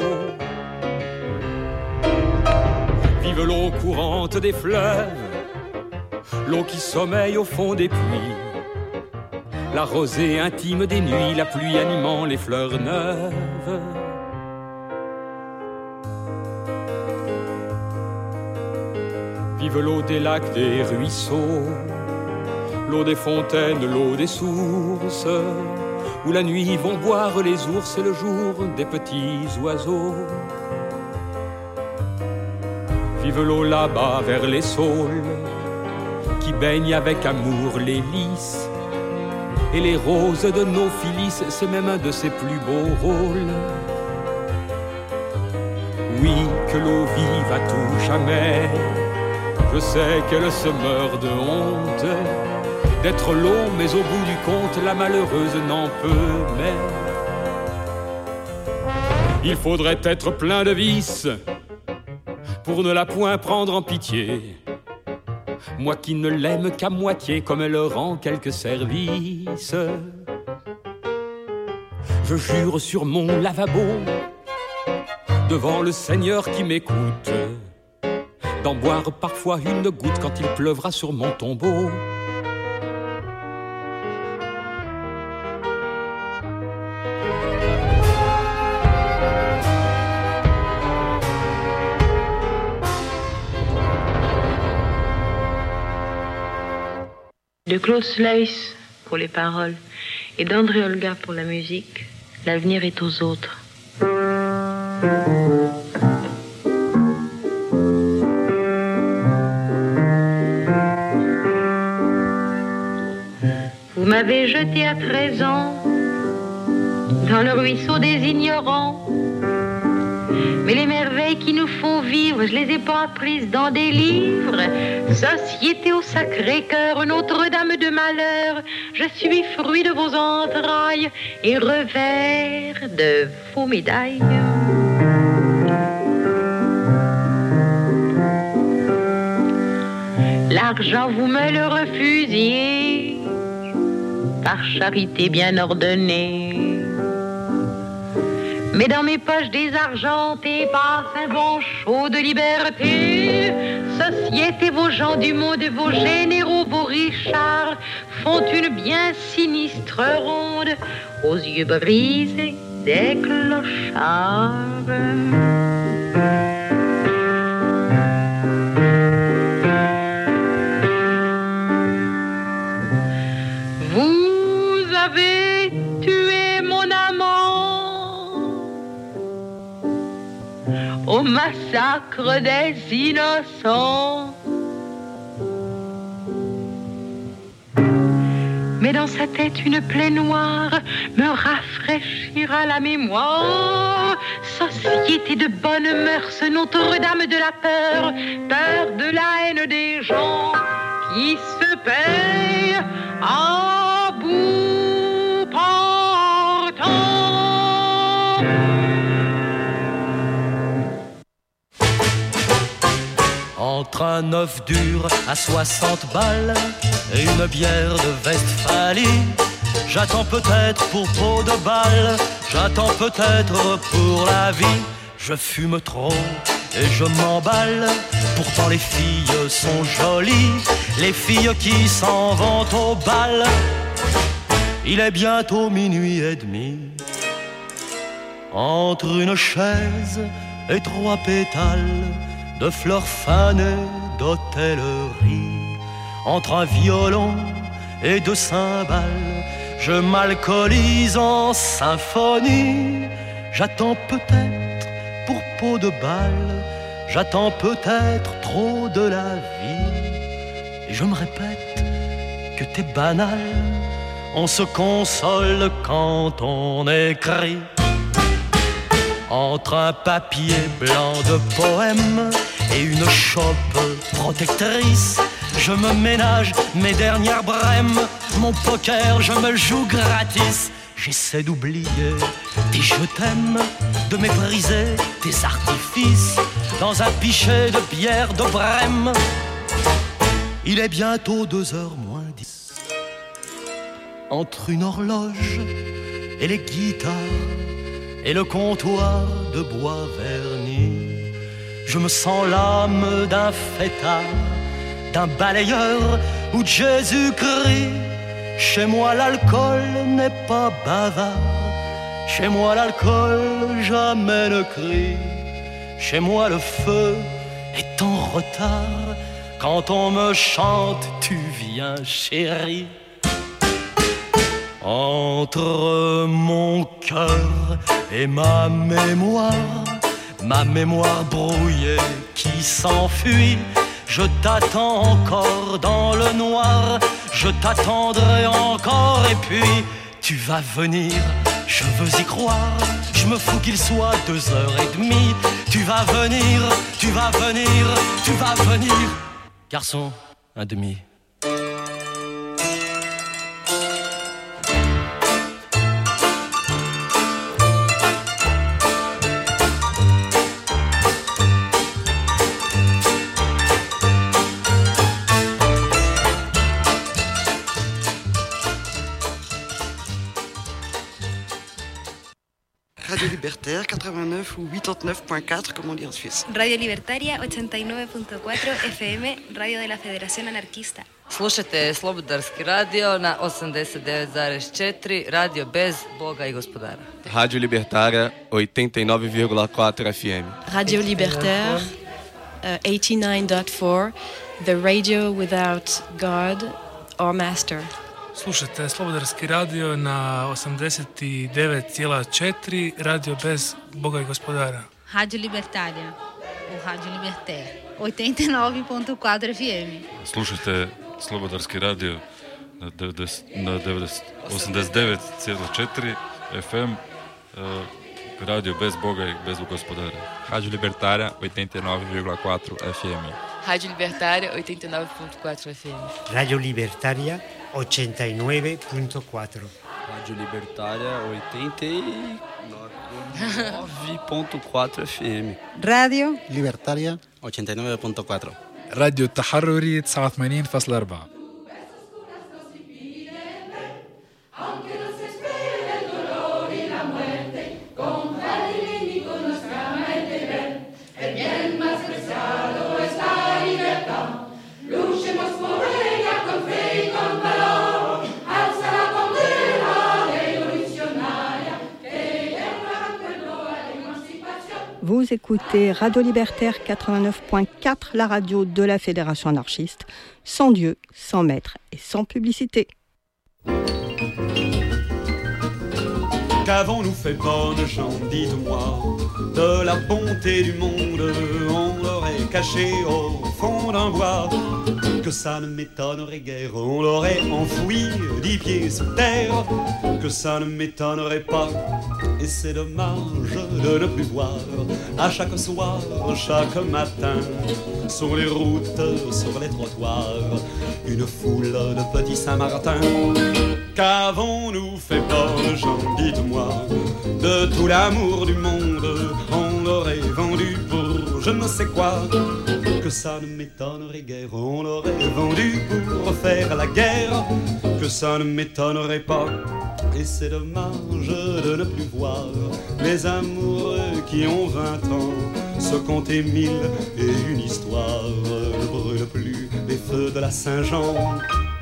Vive l'eau courante des fleuves, l'eau qui sommeille au fond des puits, la rosée intime des nuits, la pluie animant les fleurs neuves. Vive l'eau des lacs, des ruisseaux, l'eau des fontaines, l'eau des sources, où la nuit vont boire les ours et le jour des petits oiseaux. Vive l'eau là-bas vers les saules, qui baignent avec amour les lys, et les roses de nos Phyllis, c'est même un de ses plus beaux rôles. Oui, que l'eau vive à tout jamais. Je sais qu'elle se meurt de honte d'être l'eau, mais au bout du compte, la malheureuse n'en peut mais. Il faudrait être plein de vices pour ne la point prendre en pitié. Moi qui ne l'aime qu'à moitié, comme elle rend quelques services. Je jure sur mon lavabo, devant le Seigneur qui m'écoute, d'en boire parfois une goutte quand il pleuvra sur mon tombeau. De Klaus Sluis pour les paroles et d'André Olga pour la musique, l'avenir est aux autres. Vous m'avez jeté à treize ans dans le ruisseau des ignorants. Mais les merveilles qui nous font vivre, je les ai pas apprises dans des livres. Société au Sacré-Cœur, Notre-Dame de Malheur, je suis fruit de vos entrailles et revers de vos médailles. L'argent, vous me le refusiez par charité bien ordonnée. Mais dans mes poches désargentées passe un vent chaud de liberté. Société, vos gens du monde, vos généraux, vos richards font une bien sinistre ronde aux yeux brisés des clochards. Vous avez tué mon amant au massacre des innocents. Mais dans sa tête une plaie noire me rafraîchira la mémoire. Société de bonnes mœurs, notre dame de la peur, peur de la haine des gens qui se payent à bout portant. Entre un œuf dur à soixante balles et une bière de Westphalie, j'attends peut-être pour peau de balle, j'attends peut-être pour la vie. Je fume trop et je m'emballe, pourtant les filles sont jolies, les filles qui s'en vont au bal. Il est bientôt minuit et demi. Entre une chaise et trois pétales de fleurs fanées d'hôtellerie, entre un violon et deux cymbales, je m'alcoolise en symphonie. J'attends peut-être pour peau de balle, j'attends peut-être trop de la vie. Et je me répète que t'es banal, on se console quand on écrit. Entre un papier blanc de poème et une chope protectrice, je me ménage mes dernières brèmes, mon poker je me joue gratis. J'essaie d'oublier tes je t'aime, de mépriser tes artifices dans un pichet de bière de Brême. Il est bientôt deux heures moins dix. Entre une horloge et les guitares et le comptoir de bois verni, je me sens l'âme d'un fêtard, d'un balayeur ou de Jésus-Christ. Chez moi l'alcool n'est pas bavard, chez moi l'alcool jamais ne crie. Chez moi le feu est en retard, quand on me chante tu viens chérie. Entre mon cœur et ma mémoire, ma mémoire brouillée qui s'enfuit, je t'attends encore dans le noir, je t'attendrai encore et puis tu vas venir, je veux y croire, je me fous qu'il soit deux heures et demie. Tu vas venir, tu vas venir, tu vas venir. Garçon, un demi. Radio Libertaire quatre-vingt-neuf ou quatre-vingt-neuf point quatre, comme on dit en Suisse. Radio Libertaria ochenta y nueve punto cuatro F M, radio de la Federación Anarquista. Slušajte Slobodarski radio na osamdeset devet zarez četiri, radio bez Boga i gospodara. Rádio Libertária oitenta e nove vírgula quatro F M. Radio Libertaire uh, eighty-nine point four, the radio without God or master. Slušajte Slobodarski radio na osamdeset devet zarez četiri, radio bez Boga i gospodara. Rádio Libertária, ou Rádio Libertaire, oitenta e nove ponto quatro F M. Slušajte Slobodarski radio na, na osamdeset devet zarez četiri F M, uh, radio bez Boga i bez gospodara. Rádio Libertária oitenta e nove vírgula quatro F M. Rádio Libertária oitenta e nove ponto quatro F M. Radio Libertaria ochenta y nueve punto cuatro. Rádio Libertária oitenta e nove ponto quatro F M. Radio Libertaria ochenta y nueve punto cuatro. راديو التحرري تسعة وثمانين فاصلة أربعة. Con Vous écoutez Radio Libertaire quatre-vingt-neuf point quatre, la radio de la Fédération anarchiste, sans Dieu, sans maître et sans publicité. Qu'avons-nous fait, bonnes gens, dites-moi, de la bonté du monde, on l'aurait caché au fond d'un bois, que ça ne m'étonnerait guère, on l'aurait enfoui dix pieds sous terre, que ça ne m'étonnerait pas, et c'est dommage de ne plus voir, à chaque soir, chaque matin, sur les routes, sur les trottoirs, une foule de petits Saint-Martin. Qu'avons-nous fait, bonnes gens, dites-moi, de tout l'amour du monde, on l'aurait vendu pour je ne sais quoi, que ça ne m'étonnerait guère, on l'aurait vendu pour faire la guerre, que ça ne m'étonnerait pas, et c'est dommage de ne plus voir les amoureux qui ont vingt ans se compter mille et une histoire, ne brûle plus les feux de la Saint-Jean.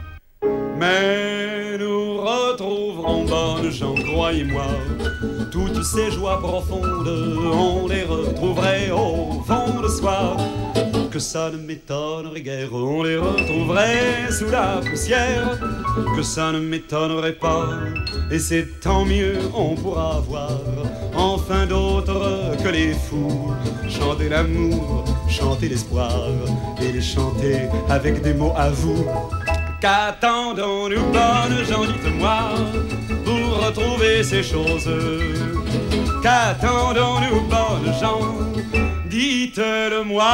Mais nous retrouverons, bonnes gens, croyez-moi, toutes ces joies profondes, on les retrouverait au fond de soi, que ça ne m'étonnerait guère, on les retrouverait sous la poussière, que ça ne m'étonnerait pas, et c'est tant mieux, on pourra voir enfin d'autres que les fous, chanter l'amour, chanter l'espoir, et les chanter avec des mots à vous. Qu'attendons-nous, bonnes gens, dites-moi, pour retrouver ces choses? Qu'attendons-nous, bonnes gens, dites-le-moi.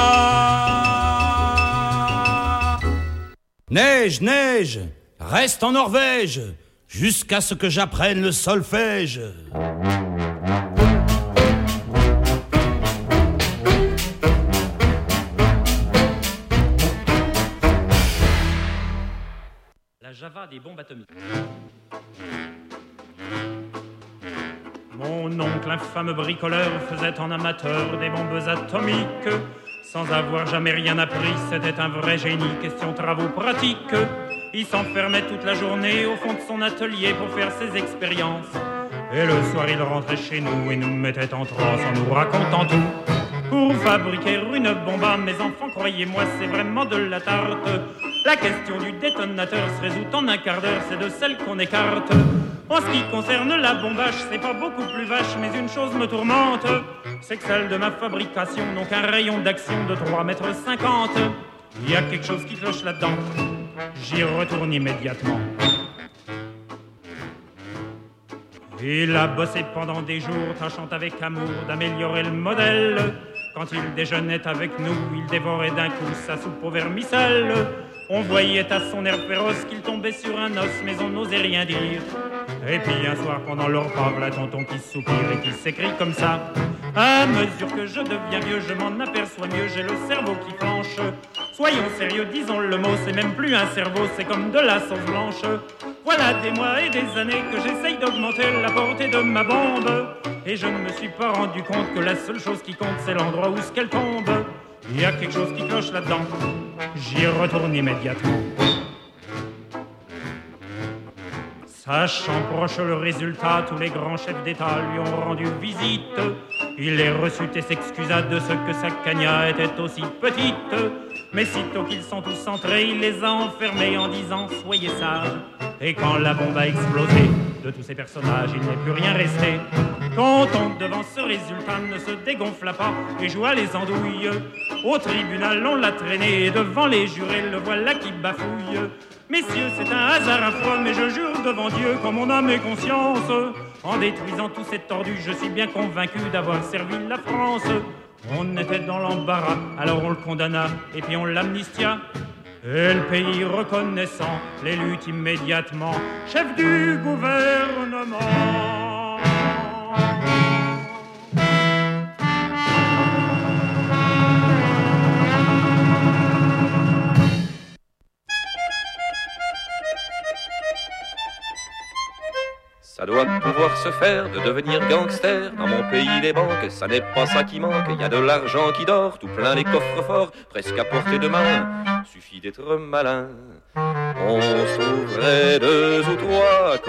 Neige, neige, reste en Norvège, jusqu'à ce que j'apprenne le solfège. La Java des bombes atomiques. Mon oncle, infâme bricoleur, faisait en amateur des bombes atomiques. Sans avoir jamais rien appris, c'était un vrai génie, question travaux pratiques. Il s'enfermait toute la journée au fond de son atelier pour faire ses expériences. Et le soir, il rentrait chez nous et nous mettait en transe en nous racontant tout. Pour fabriquer une bombe, mes enfants, croyez-moi, c'est vraiment de la tarte. La question du détonateur se résout en un quart d'heure, c'est de celle qu'on écarte. En ce qui concerne la bombache, c'est pas beaucoup plus vache, mais une chose me tourmente, c'est que celle de ma fabrication n'ont qu'un rayon d'action de trois mètres cinquante. Il y a quelque chose qui cloche là-dedans, j'y retourne immédiatement. Il a bossé pendant des jours, tâchant avec amour d'améliorer le modèle. Quand il déjeunait avec nous, il dévorait d'un coup sa soupe au vermicelle. On voyait à son air féroce qu'il tombait sur un os, mais on n'osait rien dire. Et puis un soir pendant le repas, voilà tonton qui soupire et qui s'écrie comme ça. À mesure que je deviens vieux, je m'en aperçois mieux, j'ai le cerveau qui flanche. Soyons sérieux, disons le mot, c'est même plus un cerveau, c'est comme de la sauce blanche. Voilà des mois et des années que j'essaye d'augmenter la portée de ma bombe. Et je ne me suis pas rendu compte que la seule chose qui compte, c'est l'endroit où ce qu'elle tombe. Il y a quelque chose qui cloche là-dedans, j'y retourne immédiatement. Sachant proche le résultat, tous les grands chefs d'État lui ont rendu visite. Il les reçut et s'excusa de ce que sa cagna était aussi petite. Mais sitôt qu'ils sont tous entrés, il les a enfermés en disant « Soyez sages ». Et quand la bombe a explosé, de tous ces personnages, il n'est plus rien resté. Content devant ce résultat, ne se dégonfla pas et joua les andouilles. Au tribunal, on l'a traîné et devant les jurés, le voilà qui bafouille. Messieurs, c'est un hasard affreux, mais je jure devant Dieu, comme mon âme et conscience, en détruisant tous ces tordus, je suis bien convaincu d'avoir servi la France. On était dans l'embarras, alors on le condamna, et puis on l'amnistia. Et le pays reconnaissant, l'élut immédiatement chef du gouvernement. Ça doit pouvoir se faire de devenir gangster. Dans mon pays les banques, ça n'est pas ça qui manque. Il y a de l'argent qui dort, tout plein les coffres forts, presque à portée de main. Suffit d'être malin. On se trouverait deux ou trois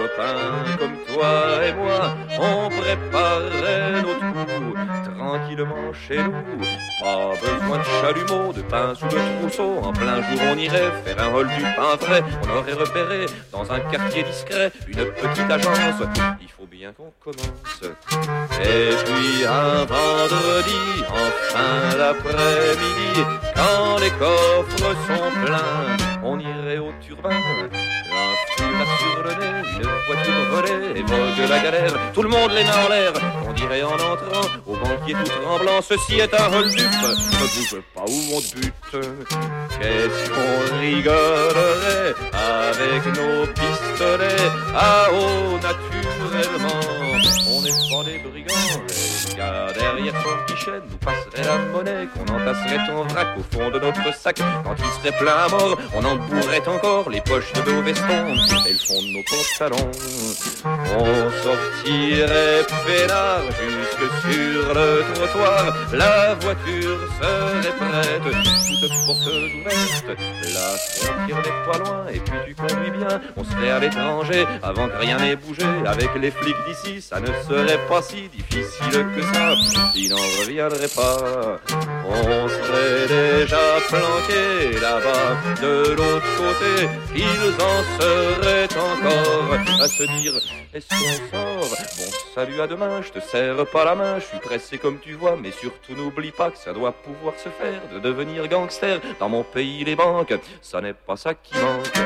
copains comme toi et moi, on préparerait notre coup, tranquillement chez nous. Pas besoin de chalumeau, de pince ou de trousseau. En plein jour on irait faire un rôle du pain frais. On aurait repéré dans un quartier discret une petite agence. Il faut bien qu'on commence. Et puis un vendredi, en fin d'après-midi, quand les coffres sont pleins, on irait au turbin. Un foulard sur le nez, une voiture volée, évoque la galère. Tout le monde les mains en l'air, on dirait en entrant au banquier tout tremblant. Ceci est un rôle dupe, ne bouge pas où on te bute. Qu'est-ce qu'on rigolerait avec nos pistolets à eau naturellement. On n'est pas des brigands, les gars derrière son guichet nous passerait la monnaie, qu'on entasserait ton vrac au fond de notre sac. Quand il serait plein à mort, on en bourrait encore les poches de nos vestons et le fond de nos pantalons. On sortirait peinard jusque sur le trottoir, la voiture serait prête, toute porteuse ouverte. La frontière n'est pas loin et puis tu conduis bien, on serait à l'étranger avant que rien n'ait bougé. Avec les flics d'ici, ça ne serait pas si difficile que ça, ils n'en reviendraient pas. On serait déjà planqués là-bas de l'autre côté, ils en seraient encore à se dire est-ce qu'on sort? Bon, salut, à demain, je te serre pas la main, je suis pressé comme tu vois, mais surtout n'oublie pas que ça doit pouvoir se faire de devenir gangster. Dans mon pays, les banques, ça n'est pas ça qui manque.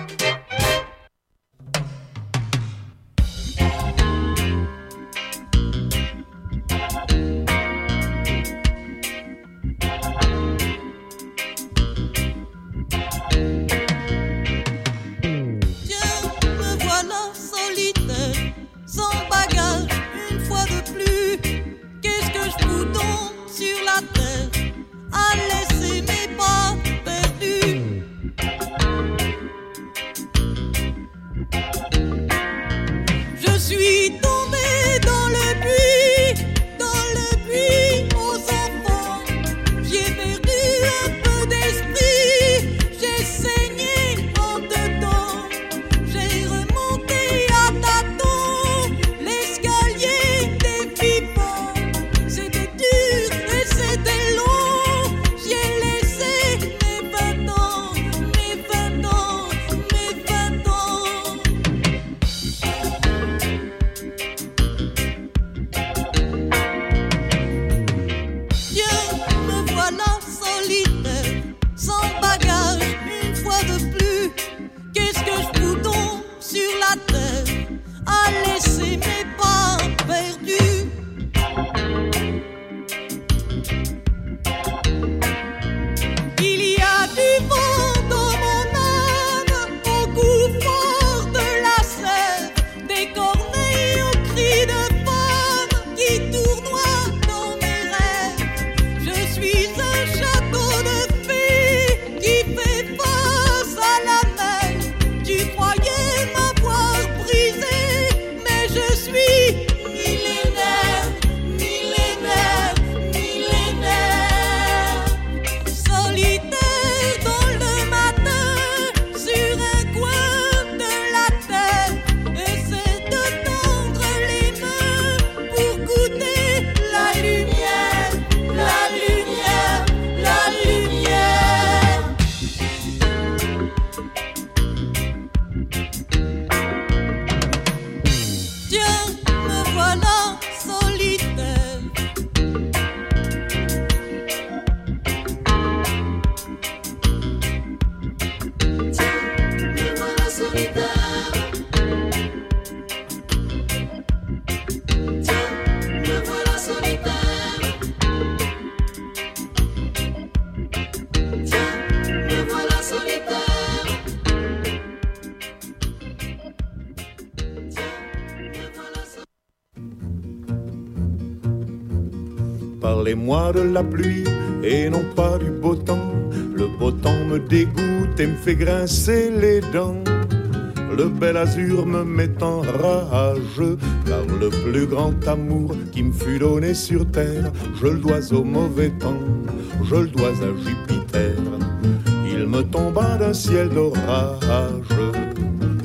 Parlez-moi de la pluie et non pas du beau temps. Le beau temps me dégoûte et me fait grincer les dents. Le bel azur me met en rage, car le plus grand amour qui me fut donné sur terre, je le dois au mauvais temps, je le dois à Jupiter. Il me tomba d'un ciel d'orage.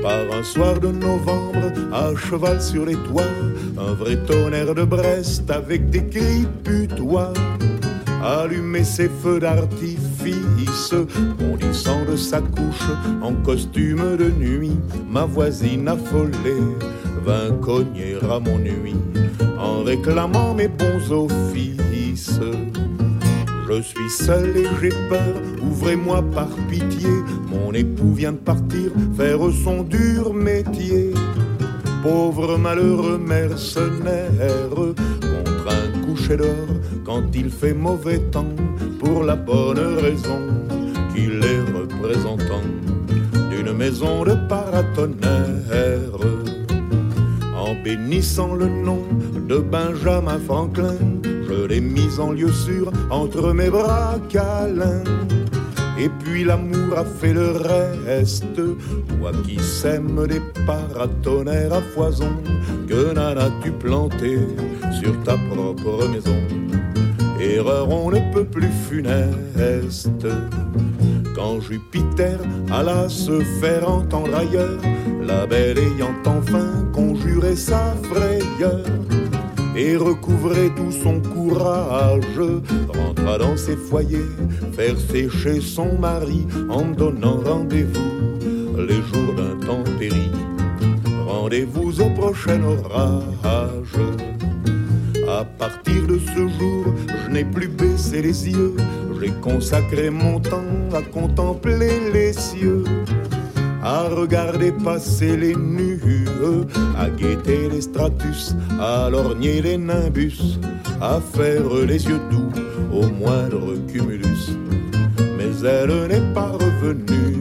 Par un soir de novembre, à cheval sur les toits, un vrai tonnerre de Brest avec des cris putois. Allumer ses feux d'artifice, bondissant de sa couche en costume de nuit, ma voisine affolée vint cogner à mon nuit en réclamant mes bons offices. Je suis seul et j'ai peur, ouvrez-moi par pitié, mon époux vient de partir faire son dur métier. Pauvre malheureux mercenaire, contre un coucher d'or quand il fait mauvais temps, pour la bonne raison qu'il est représentant d'une maison de paratonnerre. En bénissant le nom de Benjamin Franklin, je l'ai mis en lieu sûr entre mes bras câlins. Et puis l'amour a fait le reste. Toi qui sèmes des paratonnerres à foison, que n'en as-tu planté sur ta propre maison? Erreur on ne peut plus funeste. Quand Jupiter alla se faire entendre ailleurs, la belle ayant enfin conjuré sa frayeur et recouvrait tout son courage, rentra dans ses foyers faire sécher son mari en donnant rendez-vous les jours d'intempérie. Rendez-vous au prochain orage. À partir de ce jour, je n'ai plus baissé les yeux, j'ai consacré mon temps à contempler les cieux, à regarder passer les nues, à guetter les stratus, à lorgner les nimbus, à faire les yeux doux au moindre cumulus. Mais elle n'est pas revenue.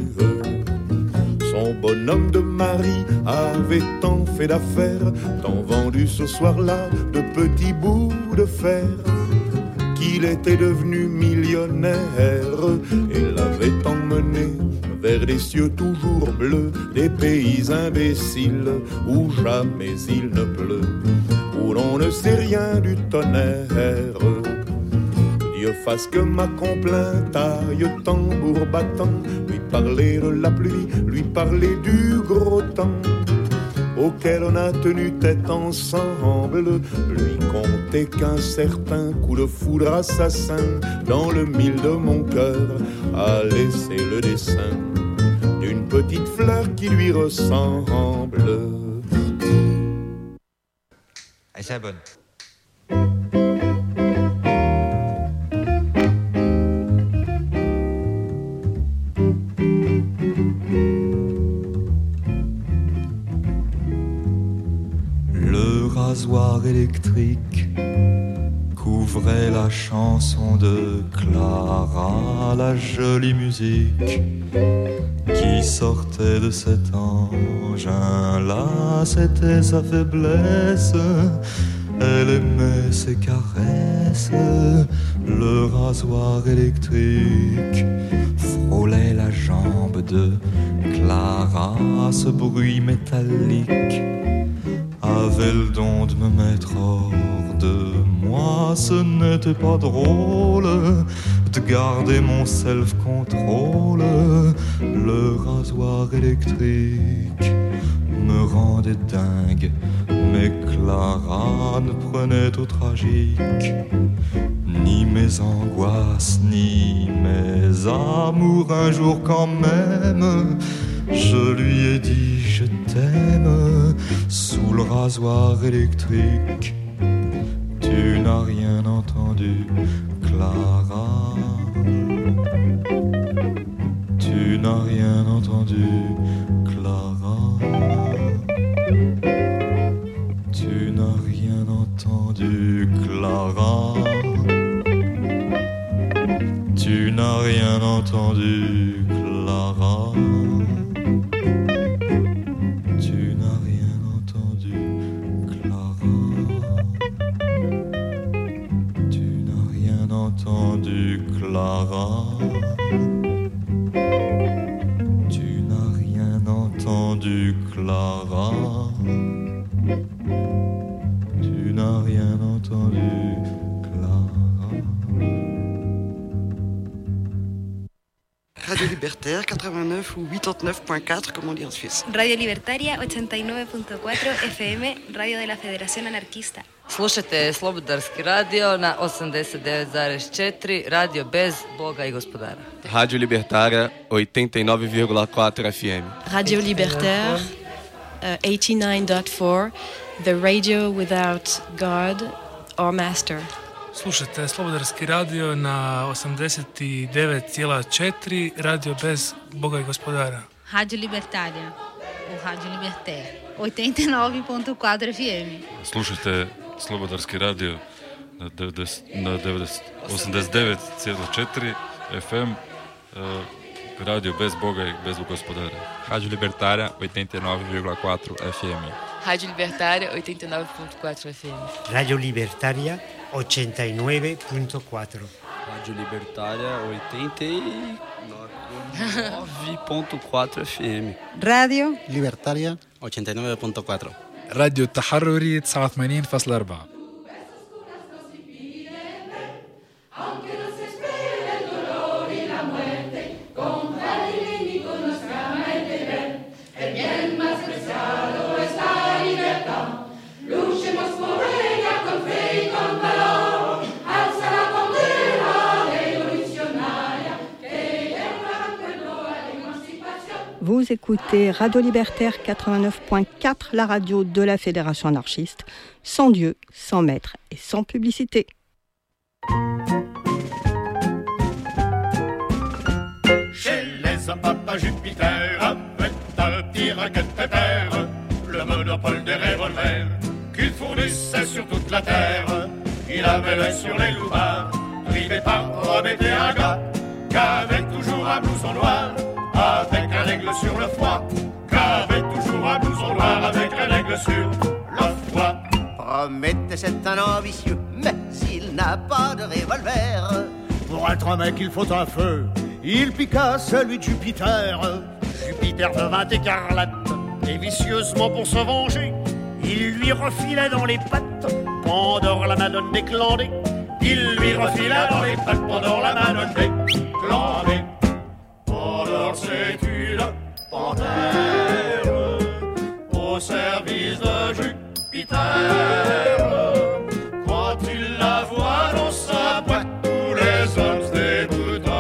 Son bonhomme de mari avait tant fait d'affaires, tant vendu ce soir-là de petits bouts de fer, qu'il était devenu millionnaire et l'avait emmené vers des cieux toujours bleus, des pays imbéciles où jamais il ne pleut, où l'on ne sait rien du tonnerre. Dieu fasse que ma complainte aille tambour battant, lui parler de la pluie, lui parler du gros temps auquel on a tenu tête ensemble, lui compter qu'un certain coup de foudre assassin dans le mille de mon cœur a laissé le dessin d'une petite fleur qui lui ressemble. Allez, c'est la bonne. Rasoir électrique couvrait la chanson de Clara, la jolie musique qui sortait de cet engin-là. C'était sa faiblesse, elle aimait ses caresses. Le rasoir électrique frôlait la jambe de Clara, ce bruit métallique avait le don de me mettre hors de moi. Ce n'était pas drôle de garder mon self-control. Le rasoir électrique me rendait dingue, mais Clara ne prenait au tragique ni mes angoisses, ni mes amours. Un jour quand même, je lui ai dit je t'aime sous le rasoir électrique. Tu n'as rien entendu, Clara. Tu n'as rien entendu, Clara. Tu n'as rien entendu, Clara. Tu n'as rien entendu, Clara. Clara, tu n'as rien entendu, Clara. Tu n'as rien entendu, Clara. Radio Libertaire quatre-vingt-neuf quatre-vingt-dix-neuf ou quatre-vingt-dix-neuf point quatre, comme on dit en Suisse. Radio Libertaria ochenta y nueve punto cuatro F M, radio de la Federación Anarquista. Slušajte Slobodarski radio na osamdeset devet zarez četiri, radio bez Boga i gospodara. Rádio Libertária oitenta e nove vírgula quatro F M. Radio Libertaire uh, eighty-nine point four, the radio without God or master. Slušajte Slobodarski radio na osamdeset devet zarez četiri, radio bez Boga i gospodara. Radio Libertaria, ou Radio Libertaire, oitenta e nove ponto quatro F M. Slušajte Slobodarski radio na, na osamdeset devet zarez četiri F M, uh, radio bez Boga i bez gospodara. Rádio Libertária oitenta e nove vírgula quatro F M. Rádio Libertaria oitenta e nove ponto quatro F M. Radio Libertaria ochenta y nueve punto cuatro. Rádio Libertária oitenta e nove ponto quatro F M. Radio Libertaria ochenta y nueve punto cuatro. راديو التحرري تسعة وثمانين فاصلة أربعة. Vous écoutez Radio Libertaire quatre-vingt-neuf point quatre, la radio de la Fédération anarchiste, sans Dieu, sans maître et sans publicité. Chez les hommes, papa Jupiter avait un petit racket pépère, le monopole des revolvers qu'il fournissait sur toute la terre. Il avait l'œil sur les loupards, drivé par Robert et Agathe, qu'avait toujours un blouson noir, avec un aigle sur le foie, qu'avait toujours un blouson noir, avec un aigle sur le foie. Prométhée c'est un ambitieux, mais s'il n'a pas de revolver, pour être un mec il faut un feu, il piqua celui de Jupiter. Jupiter devint écarlate, et vicieusement pour se venger, il lui refilait dans les pattes Pandore la Madone déclandée. Il lui refila dans les pattes Pandore la Madone déclandée. Pandore c'est une panthère au service de Jupiter. Quand il la voit dans sa boîte, tous les hommes se déboutonnent.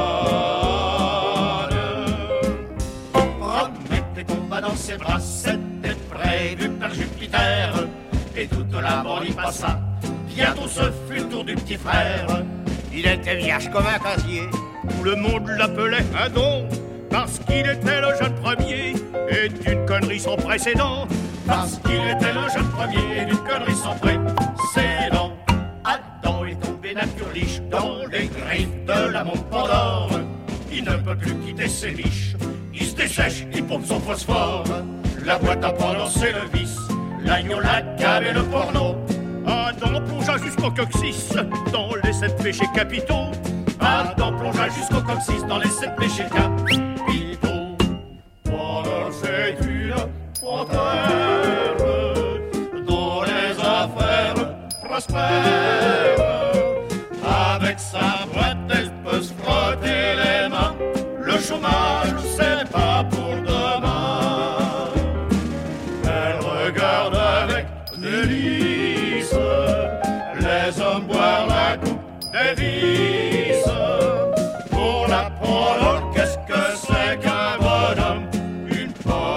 Prométhée tomba dans ses bras, c'était prévu par Jupiter, et toute la bande y passa. Bientôt ce fut le tour du petit frère. Il était vierge comme un casier, tout le monde l'appelait un don, parce qu'il était le jeune premier et d'une connerie sans précédent. Parce qu'il était le jeune premier et d'une connerie sans précédent. Adam est tombé nature liche dans les griffes de la montre Pandore. Il ne peut plus quitter ses biches, il se dessèche, il pompe son phosphore. La boîte à Pandore c'est le vice, l'agneau, la cave et le porno. Adam plongea jusqu'au coccyx dans les sept péchés capitaux. Adam plongea jusqu'au coccyx dans les sept péchés capitaux. Pandore c'est une panthère dont les affaires prospèrent. Avec sa boîte elle peut se frotter les mains. Le chômage c'est pas pour demain. Elle regarde avec délice les hommes boire la coupe des vices. Pour la Pandore, qu'est-ce que c'est qu'un bonhomme? Une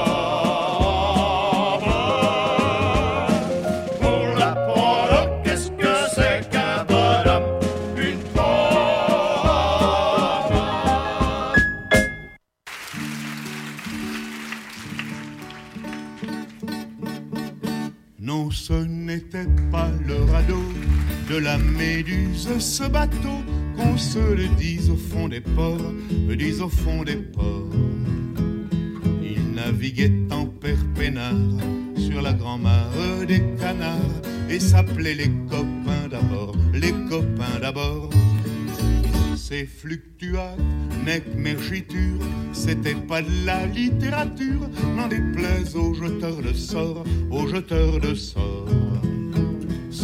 pomme. Pour la Pandore, qu'est-ce que c'est qu'un bonhomme? Une pomme. Non, ce n'était pas le radeau de la Méduse, ce bateau, qu'on se le dise au fond des ports, me dise au fond des ports. Il naviguait en père peinard sur la grand-mare des canards et s'appelait les copains d'abord, les copains d'abord. Ces fluctuates, nec mergiture, c'était pas de la littérature, n'en déplaise aux jeteurs de sorts, aux jeteurs de sorts. Son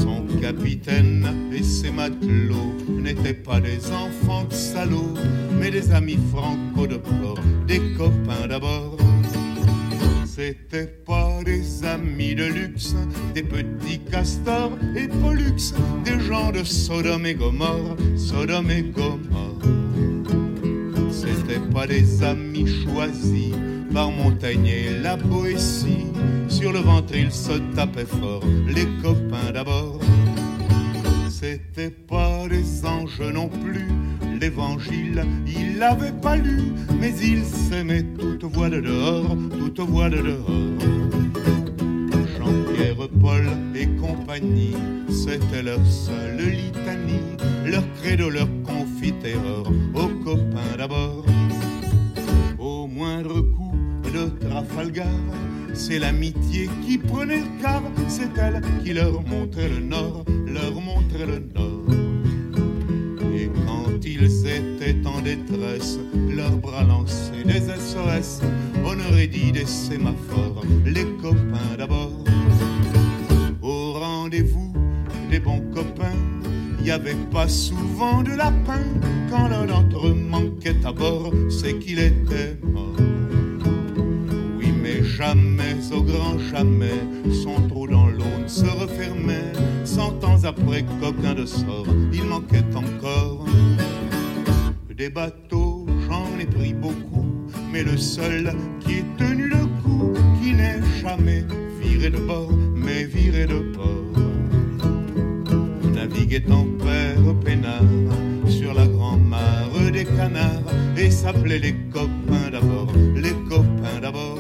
capitaine et ses matelots n'étaient pas des enfants de salauds, mais des amis franco de port, des copains d'abord. C'était pas des amis de luxe, des petits castors et pollux, des gens de Sodome et Gomorre, Sodome et Gomorre. C'était pas des amis choisis par Montaigne et la Boétie, sur le ventre ils se tapaient fort, les copains d'abord. C'était pas des anges non plus, l'évangile il l'avait pas lu, mais ils s'aimaient toute voix de dehors, toute voix de dehors. Jean-Pierre, Paul et compagnie, c'était leur seule litanie, leur credo, leur confitereur, aux copains d'abord. Au moindre coup de Trafalgar, c'est l'amitié qui prenait le quart, c'est elle qui leur montrait le nord, leur montrait le nord. Et quand ils étaient en détresse, leurs bras lançaient des S O S, on aurait dit des sémaphores, les copains d'abord. Au rendez-vous des bons copains, y avait pas souvent de lapin, quand l'un d'entre eux manquait à bord, c'est qu'il était mort. Jamais, au grand jamais, son trou dans l'eau ne se refermait. Cent ans après, coquin de sort, il manquait encore. Des bateaux, j'en ai pris beaucoup, mais le seul qui ait tenu le coup, qui n'est jamais viré de bord, mais viré de bord. Naviguait en père peinard sur la grand-mare des canards, et s'appelait les copains d'abord, les copains d'abord.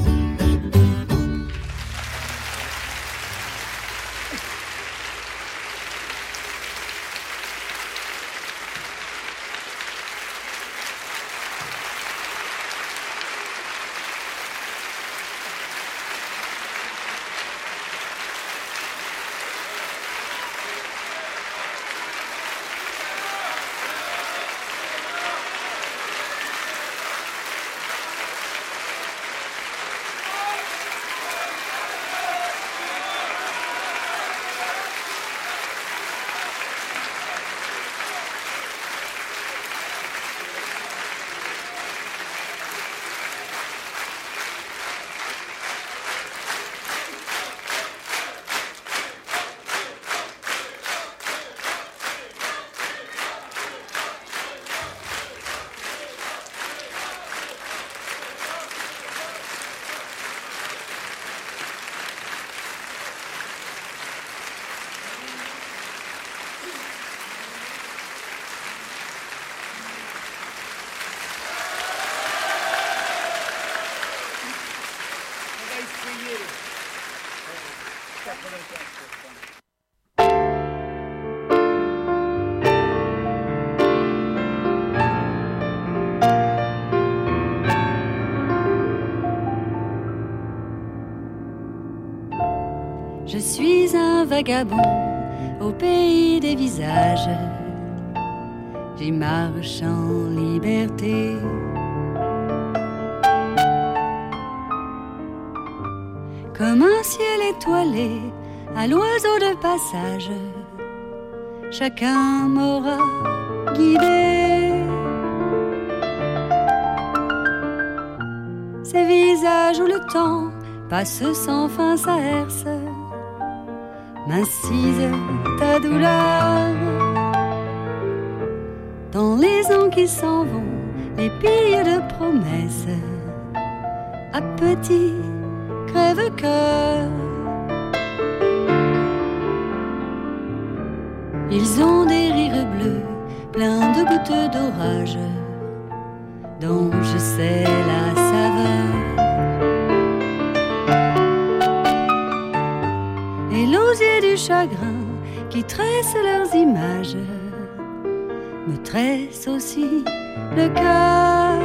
Je suis un vagabond au pays des visages. J'y marche en liberté. Comme un ciel étoilé à l'oiseau de passage, chacun m'aura guidé. Ces visages où le temps passe sans fin, ça herse, m'incise ta douleur. Dans les ans qui s'en vont, les pilles de promesses, à petit crève-cœur. Ils ont des rires bleus, pleins de gouttes d'orage, dont je sais la saveur. Et l'osier du chagrin qui tresse leurs images me tresse aussi le cœur.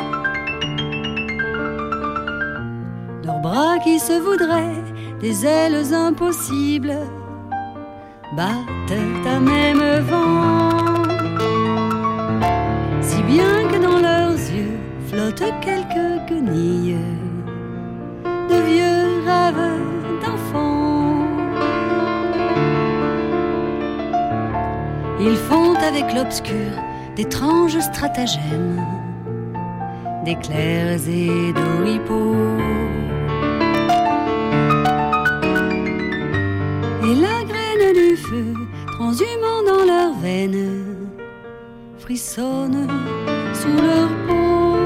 Leurs bras qui se voudraient des ailes impossibles battent à même vent, si bien que dans leurs yeux flottent quelques guenilles de vieux rêves d'enfants. avec l'obscur d'étranges stratagèmes, d'éclairs et d'oripeaux. Et la graine du feu, transhumant dans leurs veines, frissonne sous leur peau.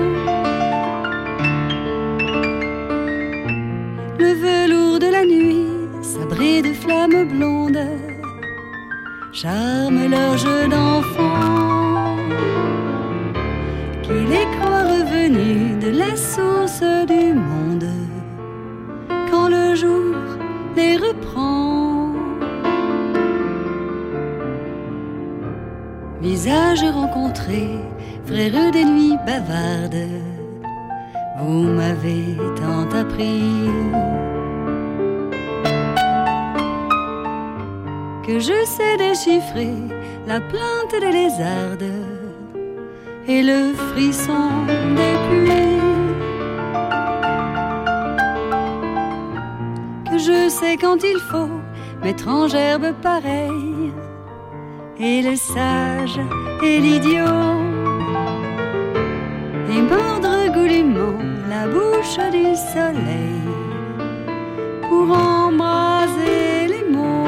Le velours de la nuit, sabré de flammes blondes, charme leur jeu d'enfant, qui les croit revenus de la source du monde, quand le jour les reprend. Visages rencontrés, frères des nuits bavardes, vous m'avez tant appris que je sais déchiffrer la plainte des lézardes et le frisson des pluies, que je sais quand il faut mettre en gerbe pareille et le sage et l'idiot, et mordre goulûment la bouche du soleil pour embraser les mots.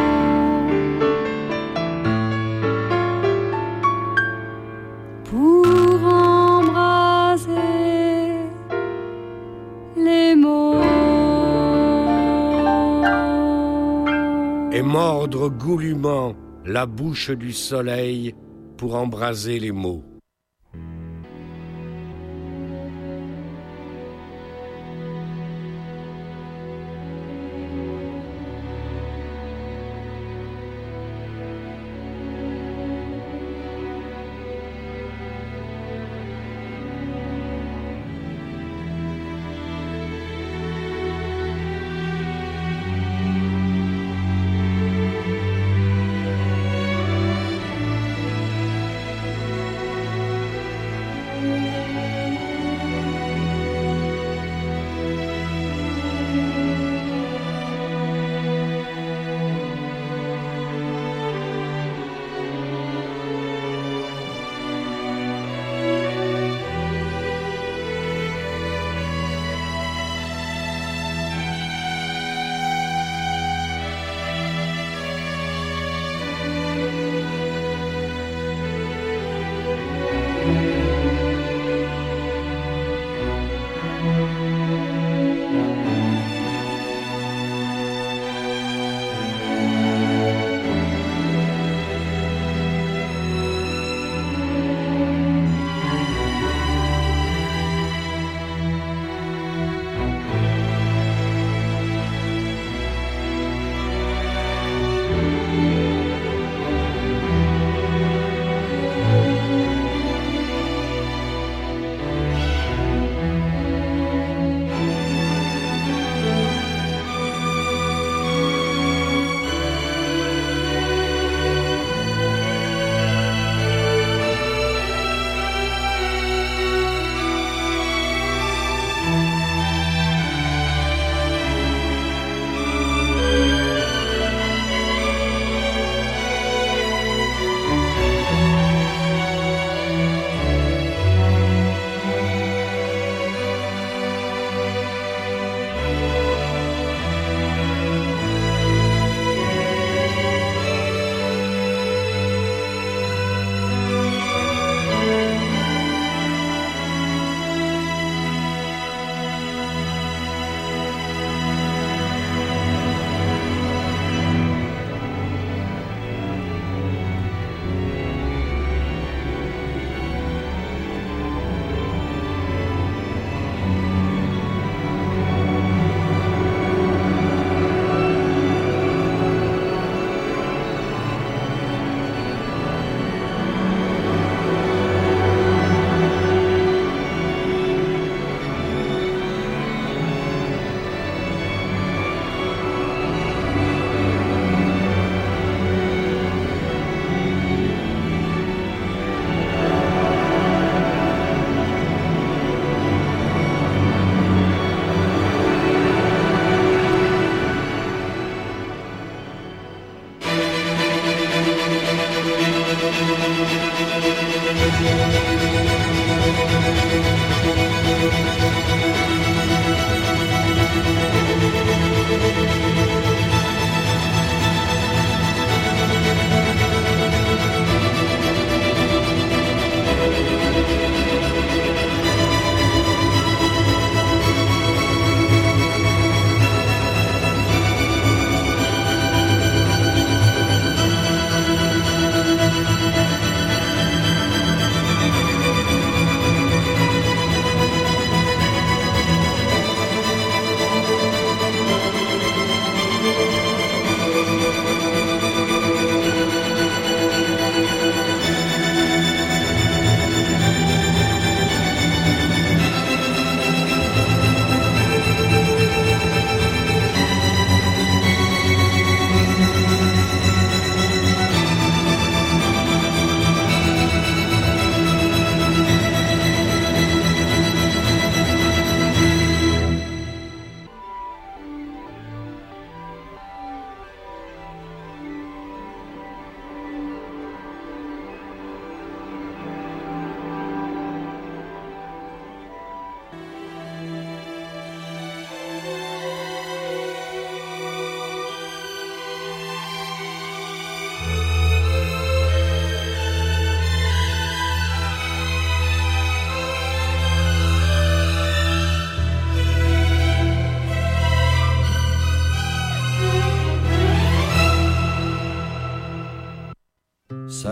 Pour embraser les mots. Et mordre goulûment la bouche du soleil pour embraser les mots.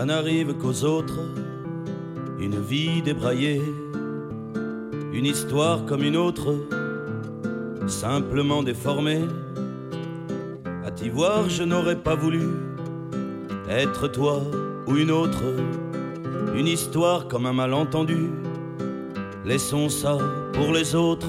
Ça n'arrive qu'aux autres, une vie débraillée, une histoire comme une autre, simplement déformée. À t'y voir, je n'aurais pas voulu être toi ou une autre, une histoire comme un malentendu. Laissons ça pour les autres.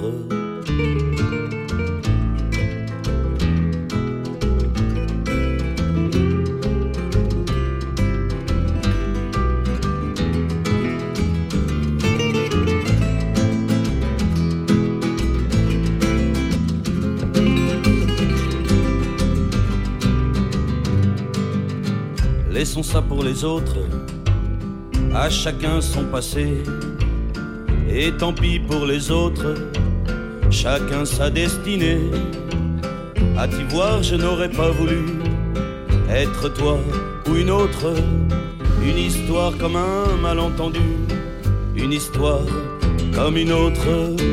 Laissons ça pour les autres, à chacun son passé. Et tant pis pour les autres, chacun sa destinée. À t'y voir, je n'aurais pas voulu être toi ou une autre, une histoire comme un malentendu, une histoire comme une autre.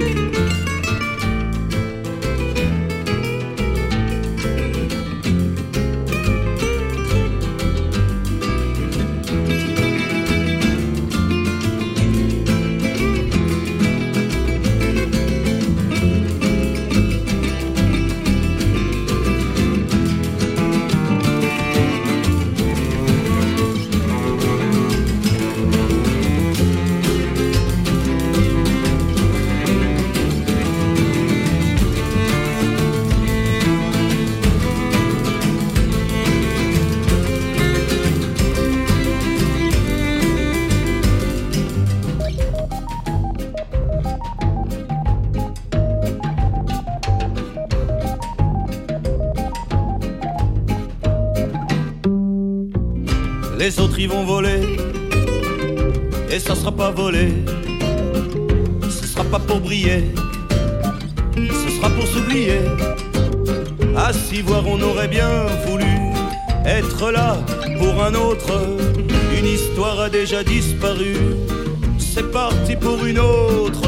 Les autres y vont voler, et ça sera pas volé. Ce sera pas pour briller, ce sera pour s'oublier. À s'y voir, on aurait bien voulu être là pour un autre. Une histoire a déjà disparu, c'est parti pour une autre.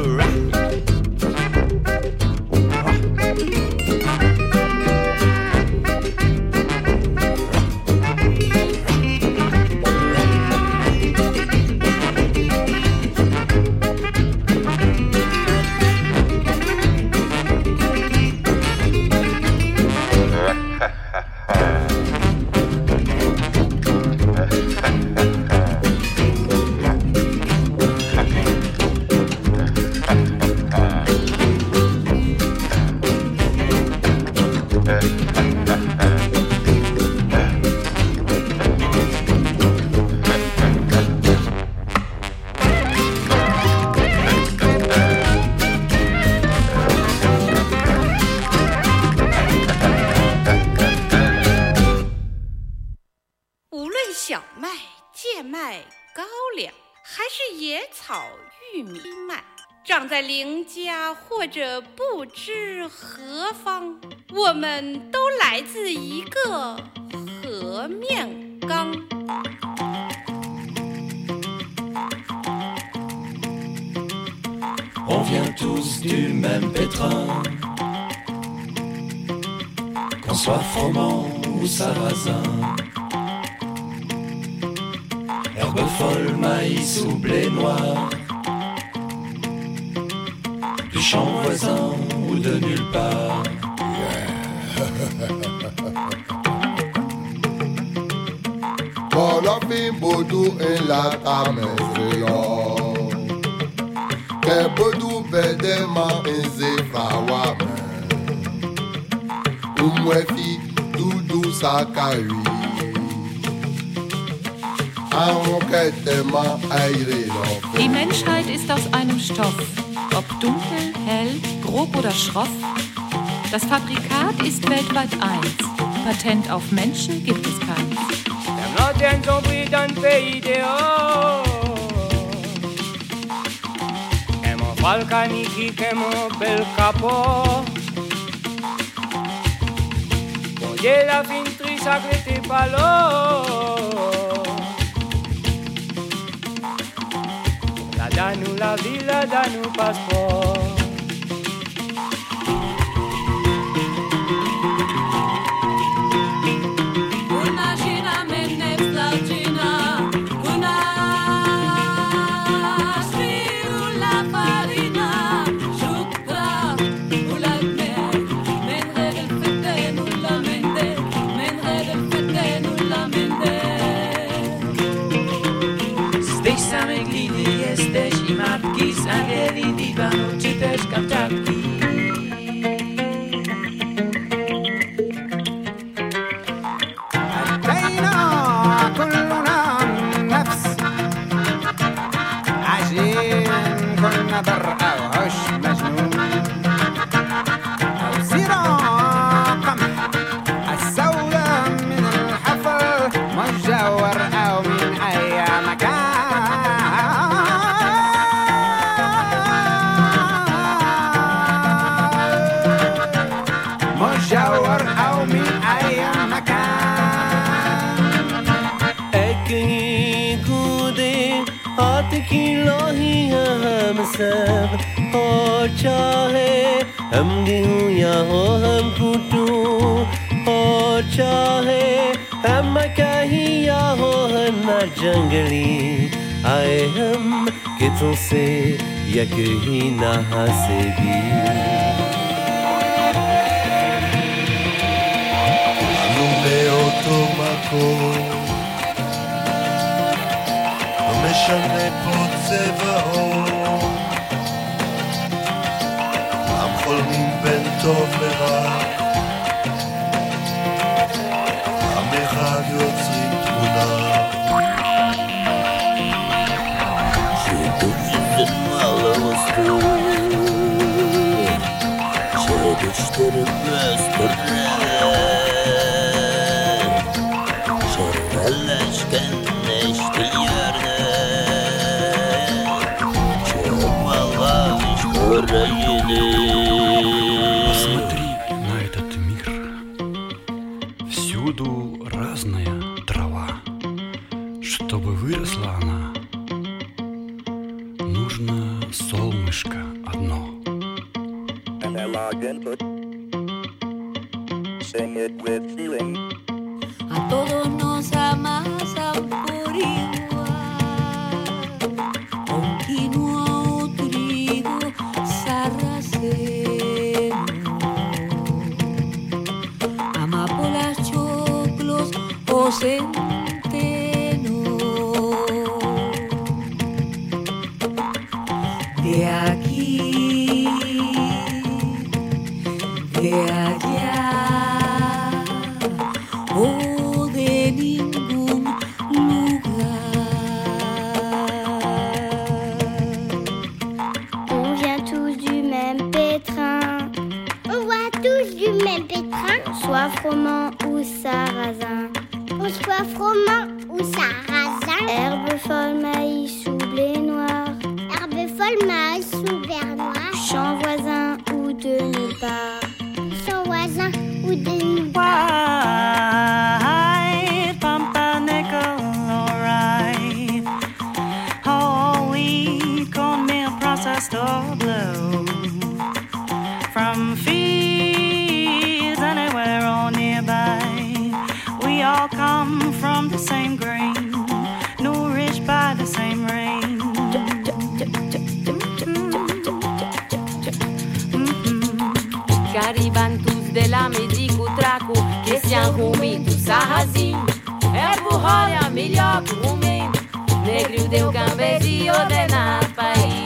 邻家或者不知何方，我们都来自一个河面缸。 On vient tous du même pétrin, qu'on soit froment ou sarrasin, herbe folle, maïs ou blé noir, du champ voisin ou de nulle part. Kolofi bodu en la tameseyo, ke bodu bedema en zefawa men, umwefi dudu sakari, anketema aire lofe. Die Menschheit ist aus einem Stoff. Ob dunkel, hell, grob oder schroff, das Fabrikat ist weltweit eins. Patent auf Menschen gibt es keins. Danu la villa, danu passeport. Una gina me ne flagina. सब और चाहे हम गिरूं या हो हम कूटूं और चाहे हम कहीं या हो हम जंगली आए हम कितों से या कहीं नहा से भी מקום לא משנה פה צבע אור כולם חולמים בין טוב לרע עם אחד יוצרים תמונה שדושת מעלה מסתור שדושת מסתור Посмотри на этот мир. Всюду разная трава. Чтобы выросла она, нужно солнышко одно. A todos nos amasan por igual. Continua o trigo sarraceno. Amapolas, choclos o centeno. De aquí, de allá. Oh, de ningún lugar. On vient tous du même pétrin. On voit tous du même pétrin. Soit froment ou sarrasin. On soit froment ou sarrasin. Herbe folle, maïs ou blé noir. Herbe folle, maïs ou blé noir. Champ voisin ou de nulle part. Champ voisin ou de nulle part. Or blue from fields anywhere or nearby. We all come from the same grain, nourished by the same rain. Caribantus de la Medico Traco, que se arrumem do sarrazinho. É burrolha, melhor que o rumem. Negro deu cambezi ordenar país.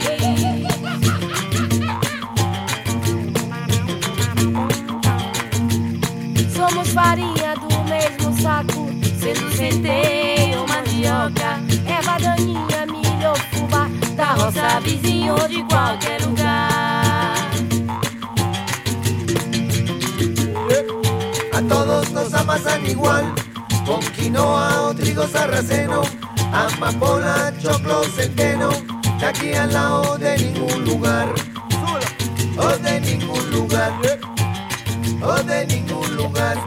Somos farinha do mesmo saco, sendo centeio, mandioca, erva daninha, milho, fubá, da roça vizinho de qualquer lugar. A todos nos amasan igual, con quinoa o trigo sarraceno, amapola, choclo, centeno, de aquí al lado de ningún lugar, o de ningún lugar. O de ningún lugar.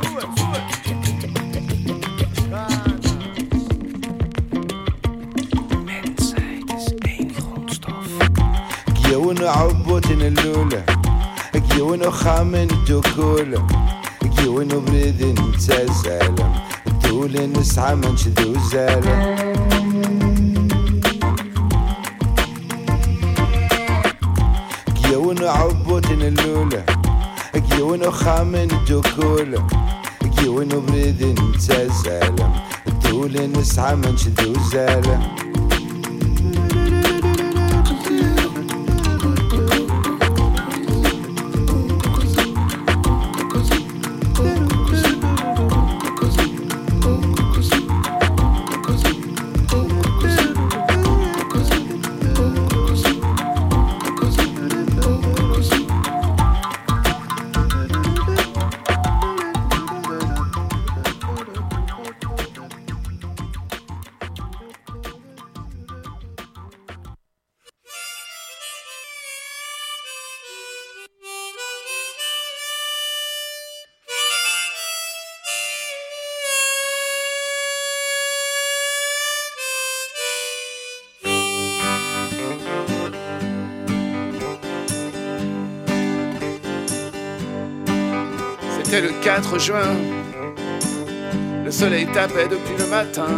Mensheid is één grondstof. Giewen عبوت اللولة Giewen خامن دكولة Giewen بريدن تزالم دولة نسعى منش ذو زالم Giewen عبوت اللولة Giewen خامن دكولة Giewen بريدن تزالم دولة نسعى منش ذو زالم C'était le quatre juin, le soleil tapait depuis le matin.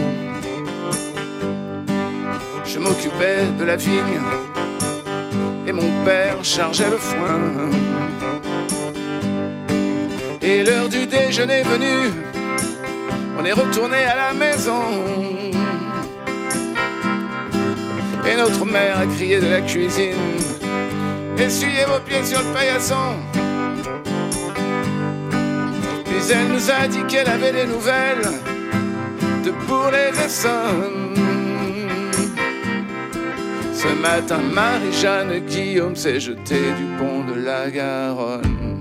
Je m'occupais de la vigne et mon père chargeait le foin. Et l'heure du déjeuner venue, on est retourné à la maison. Et notre mère a crié de la cuisine: essuyez vos pieds sur le paillasson. Puis elle nous a dit qu'elle avait des nouvelles de Bourg-les-Essonnes. Ce matin, Marie-Jeanne Guillaume s'est jetée du pont de la Garonne.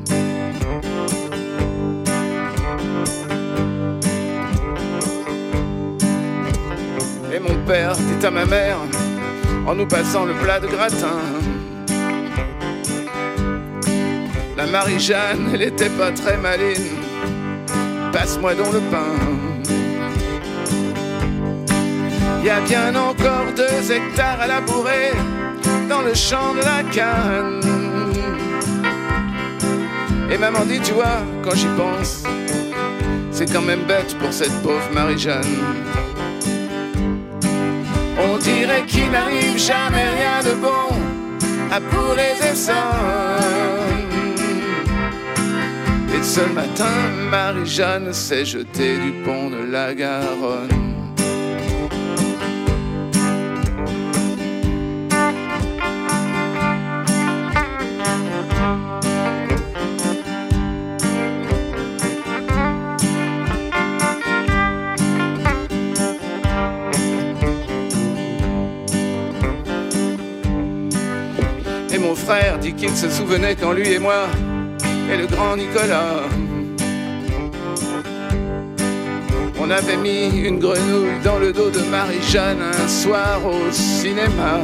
Et mon père dit à ma mère, en nous passant le plat de gratin: la Marie-Jeanne, elle était pas très maline, passe-moi donc le pain. Y a bien encore deux hectares à labourer dans le champ de la canne. Et maman dit, tu vois, quand j'y pense, c'est quand même bête pour cette pauvre Marie-Jeanne. On dirait qu'il n'arrive jamais rien de bon à Bourg-les-Essonnes. Et ce matin, Marie-Jeanne s'est jetée du pont de la Garonne. Et mon frère dit qu'il se souvenait quand lui et moi et le grand Nicolas, on avait mis une grenouille dans le dos de Marie-Jeanne un soir au cinéma.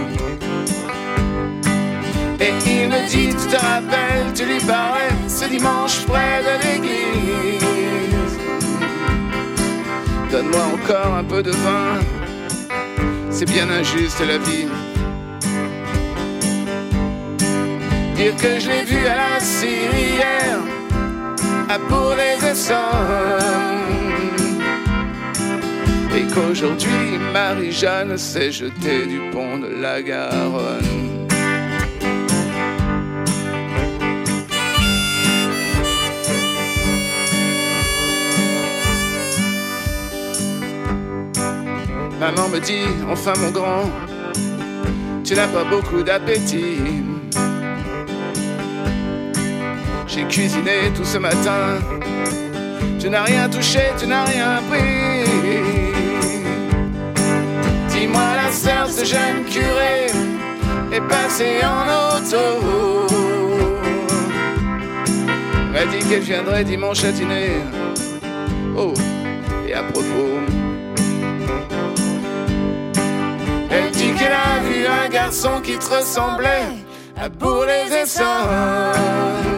Et il me dit, tu te rappelles, tu lui parlais ce dimanche près de l'église. Donne-moi encore un peu de vin, c'est bien injuste la vie. Dire que je l'ai vu à la Syrie hier, à Bourg-les-Essonnes, et qu'aujourd'hui Marie-Jeanne s'est jetée du pont de la Garonne. Maman me dit, enfin mon grand, tu n'as pas beaucoup d'appétit. J'ai cuisiné tout ce matin, tu n'as rien touché, tu n'as rien pris. Dis-moi, la sœur, ce jeune curé est passée en auto. M'a dit qu'elle viendrait dimanche à dîner. Oh, et à propos, elle dit qu'elle a vu un garçon qui te ressemblait à Bourg-les-Essonnes.